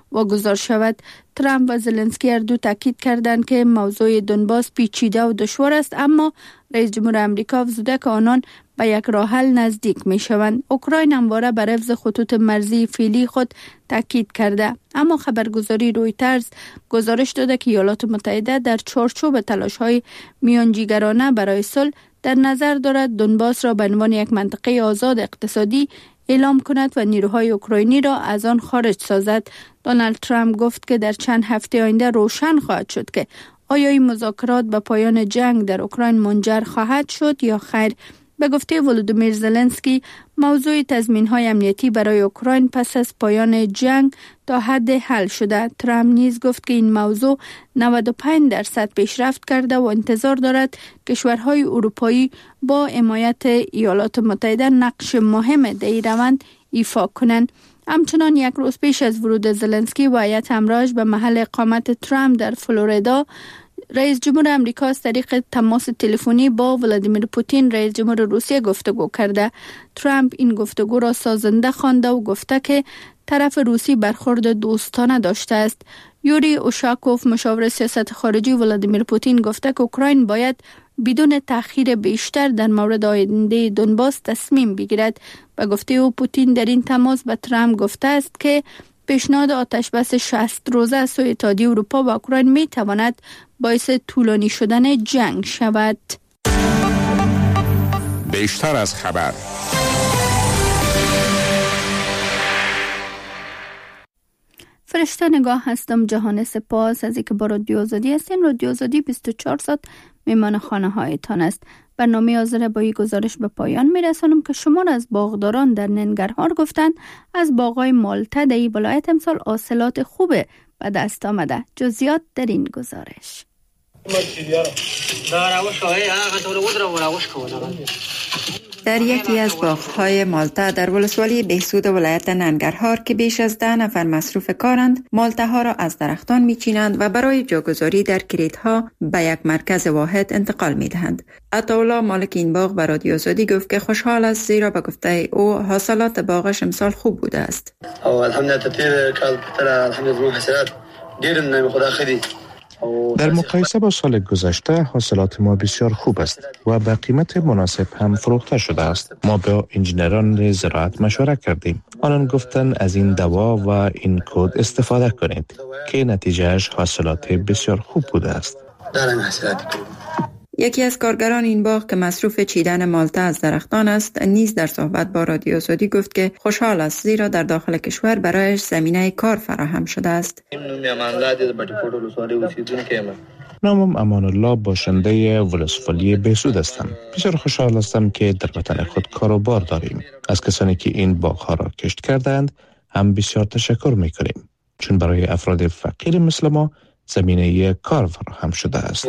واگذار شود. ترامپ و زلنسکی هر دو تاکید کردند که موضوع دونباس پیچیده و دشوار است، اما رئیس جمهور آمریکا افزوده که آنان به یک راه حل نزدیک می شوند. اوکراین همواره بر حفظ خطوط مرزی فعلی خود تاکید کرده، اما خبرگزاری رویترز گزارش داده که ایالات متحده در چارچوب تلاش‌های میانجیگرانه برای صلح در نظر دارد دونباس را به عنوان یک منطقه آزاد اقتصادی اعلام کند و نیروهای اوکراینی را از آن خارج سازد. دونالد ترامپ گفت که در چند هفته آینده روشن خواهد شد که آیا این مذاکرات به پایان جنگ در اوکراین منجر خواهد شد یا خیر. به گفته ولودیمیر زلنسکی، موضوع تضمین‌های امنیتی برای اوکراین پس از پایان جنگ تا حد حل شده. ترامپ نیز گفت که این موضوع نود و پنج درصد پیشرفت کرده و انتظار دارد کشورهای اروپایی با حمایت ایالات متحده نقش مهم در این روند ایفا کنند. همچنان یک روز پیش از ورود زلنسکی و هیئت همراهش به محل اقامت ترامپ در فلوریدا، رئیس جمهور آمریکا از طریق تماس تلفنی با ولادیمیر پوتین رئیس جمهور روسیه گفتگو کرده. ترامپ این گفتگو را سازنده خوانده و گفته که طرف روسی برخورد دوستانه داشته است. یوری اوشاکوف، مشاور سیاست خارجی ولادیمیر پوتین، گفته که اوکراین باید بدون تأخیر بیشتر در مورد آینده دونباس تصمیم بگیرد. به گفته او پوتین در این تماس به ترامپ گفته است که پیشنهاد آتش بس شصت روزه از سوی اتحادیه اروپا و اوکراین می تواند باعث طولانی شدن جنگ شود. بیشتر از خبر. فرشته نگاه هستم. جهان سپاس از اینکه با رادیو آزادی هستین. رادیو آزادی بیست و چهار ساعت میمان خانه هایتان است. برنامه حاضر با این گزارش به پایان میرسانم که شمار از باغداران در ننگرهار گفتند از باغ‌های مالته در این ولایت امسال حاصلات خوب به دست آمده. جزئیات در این گزارش. در یکی از باغ‌های مالته در ولسوالی بهسود ولایت ننگرهار که بیش از ده نفر مصروف کارند، مالته ها را از درختان میچینند و برای جاگذاری در کریت‌ها به یک مرکز واحد انتقال میدهند. عطاالله مالک این باغ به رادیو آزادی گفت که خوشحال است، زیرا به گفته او حاصلات باغش امسال خوب بوده است. الحمدلله تطیر کال پتر الحمدلله حاصلات دیرن خدا خدی. در مقایسه با سال گذشته حاصلات ما بسیار خوب است و به قیمت مناسب هم فروخته شده است. ما با انجینران زراعت مشوره کردیم. آنان گفتند از این دوا و این کود استفاده کنید که نتیجهش حاصلات بسیار خوب بوده است. یکی از کارگران این باغ که مصروف چیدن مالته از درختان است نیز در صحبت با رادیو آزادی گفت که خوشحال است، زیرا در داخل کشور برایش زمینه کار فراهم شده است. نامم امان الله، باشنده ولسوالی بهسود هستم. بسیار خوشحال هستم که در وطن خود کار و بار داریم. از کسانی که این باغ‌ها را کشت کردند هم بسیار تشکر می‌کنیم، چون برای افراد فقیر مثل ما زمینه کار فراهم شده است.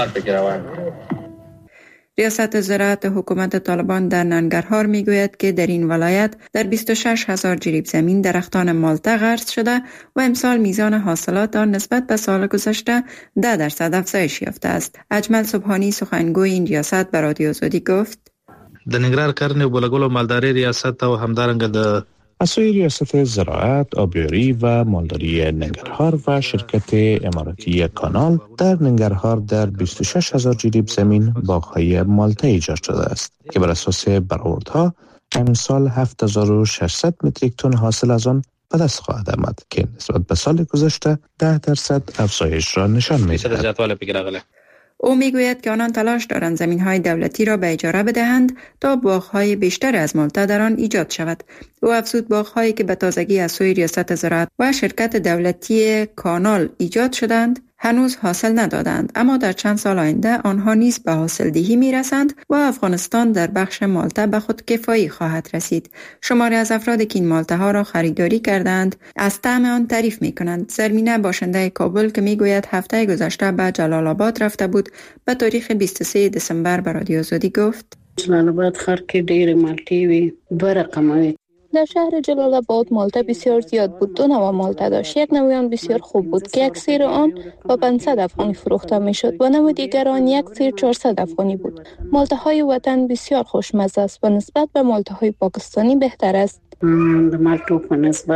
ریاست زراعت حکومت طالبان در ننگرهار میگوید که در این ولایت در بیست و شش هزار جریب زمین درختان مالته غرس شده و امسال میزان حاصلات آن نسبت به سال گذشته ده درصد افزایش یافته است. اجمل سبحانی، سخنگوی این ریاست، به رادیو آزادی گفت: د ننګرهار کرنې بولګلو مالداري ریاست او همدارنګه د از سوی ریاست زراعت، آبیاری و مالداری ننگرهار و شرکت اماراتی کانال در ننگرهار در بیست و شش هزار جریب زمین باغ‌های مالته ایجاد شده است که بر اساس برآوردها امسال هفت هزار و ششصد متریک تن حاصل از آن به دست خواهد آمد که نسبت به سال گذشته ده درصد افزایش را نشان می‌دهد. او میگوید که آنان تلاش دارند زمین‌های دولتی را به اجاره بدهند تا باغ‌های بیشتر از مالته در آن ایجاد شود. او افزود باغ‌هایی که به تازگی از سوی ریاست زراعت و شرکت دولتی کانال ایجاد شدند هنوز حاصل ندادند، اما در چند سال آینده آنها نیز به حاصلدهی میرسند و افغانستان در بخش مالته به خود کفایی خواهد رسید. شماری از افرادی که این مالته ها را خریداری کردند از طعم آن تعریف می کنند. زرمینه، باشنده کابل، که می گوید هفته گذشته به جلال آباد رفته بود، به تاریخ بیست و سوم دسامبر به رادیو آزادی گفت: جلال آباد خر که دیر مالتی وی دو رقمه. در شهر جلال آباد مالته بسیار زیاد بود. دو نوع مالته داشت. یک نوع آن بسیار خوب بود که یک سیر آن با پانصد افغانی فروخته می شد و نوع دیگر آن یک سیر چهارصد افغانی بود. مالته های وطن بسیار خوشمزه است و نسبت به مالته های پاکستانی بهتر است. مالتو په نسبت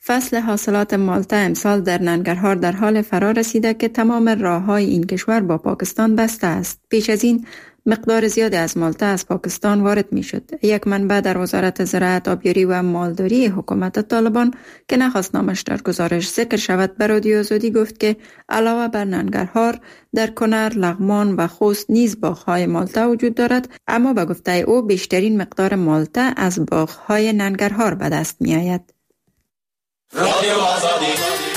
فصل حاصلات مالتا امسال در ننگرهار در حال فرا رسیده که تمام راه‌های این کشور با پاکستان بسته است. پیش از این مقدار زیادی از مالتا از پاکستان وارد می شد. یک منبع در وزارت زراعت، آبیاری و مالداری حکومت طالبان که نخواست نامش در گزارش ذکر شود به رادیو آزادی گفت که علاوه بر ننگرهار در کنر، لغمان و خوست نیز باغ‌های مالتا وجود دارد، اما به گفته او بیشترین مقدار مالتا از باغ‌های ننگرهار به دست می آید. رادیو آزادی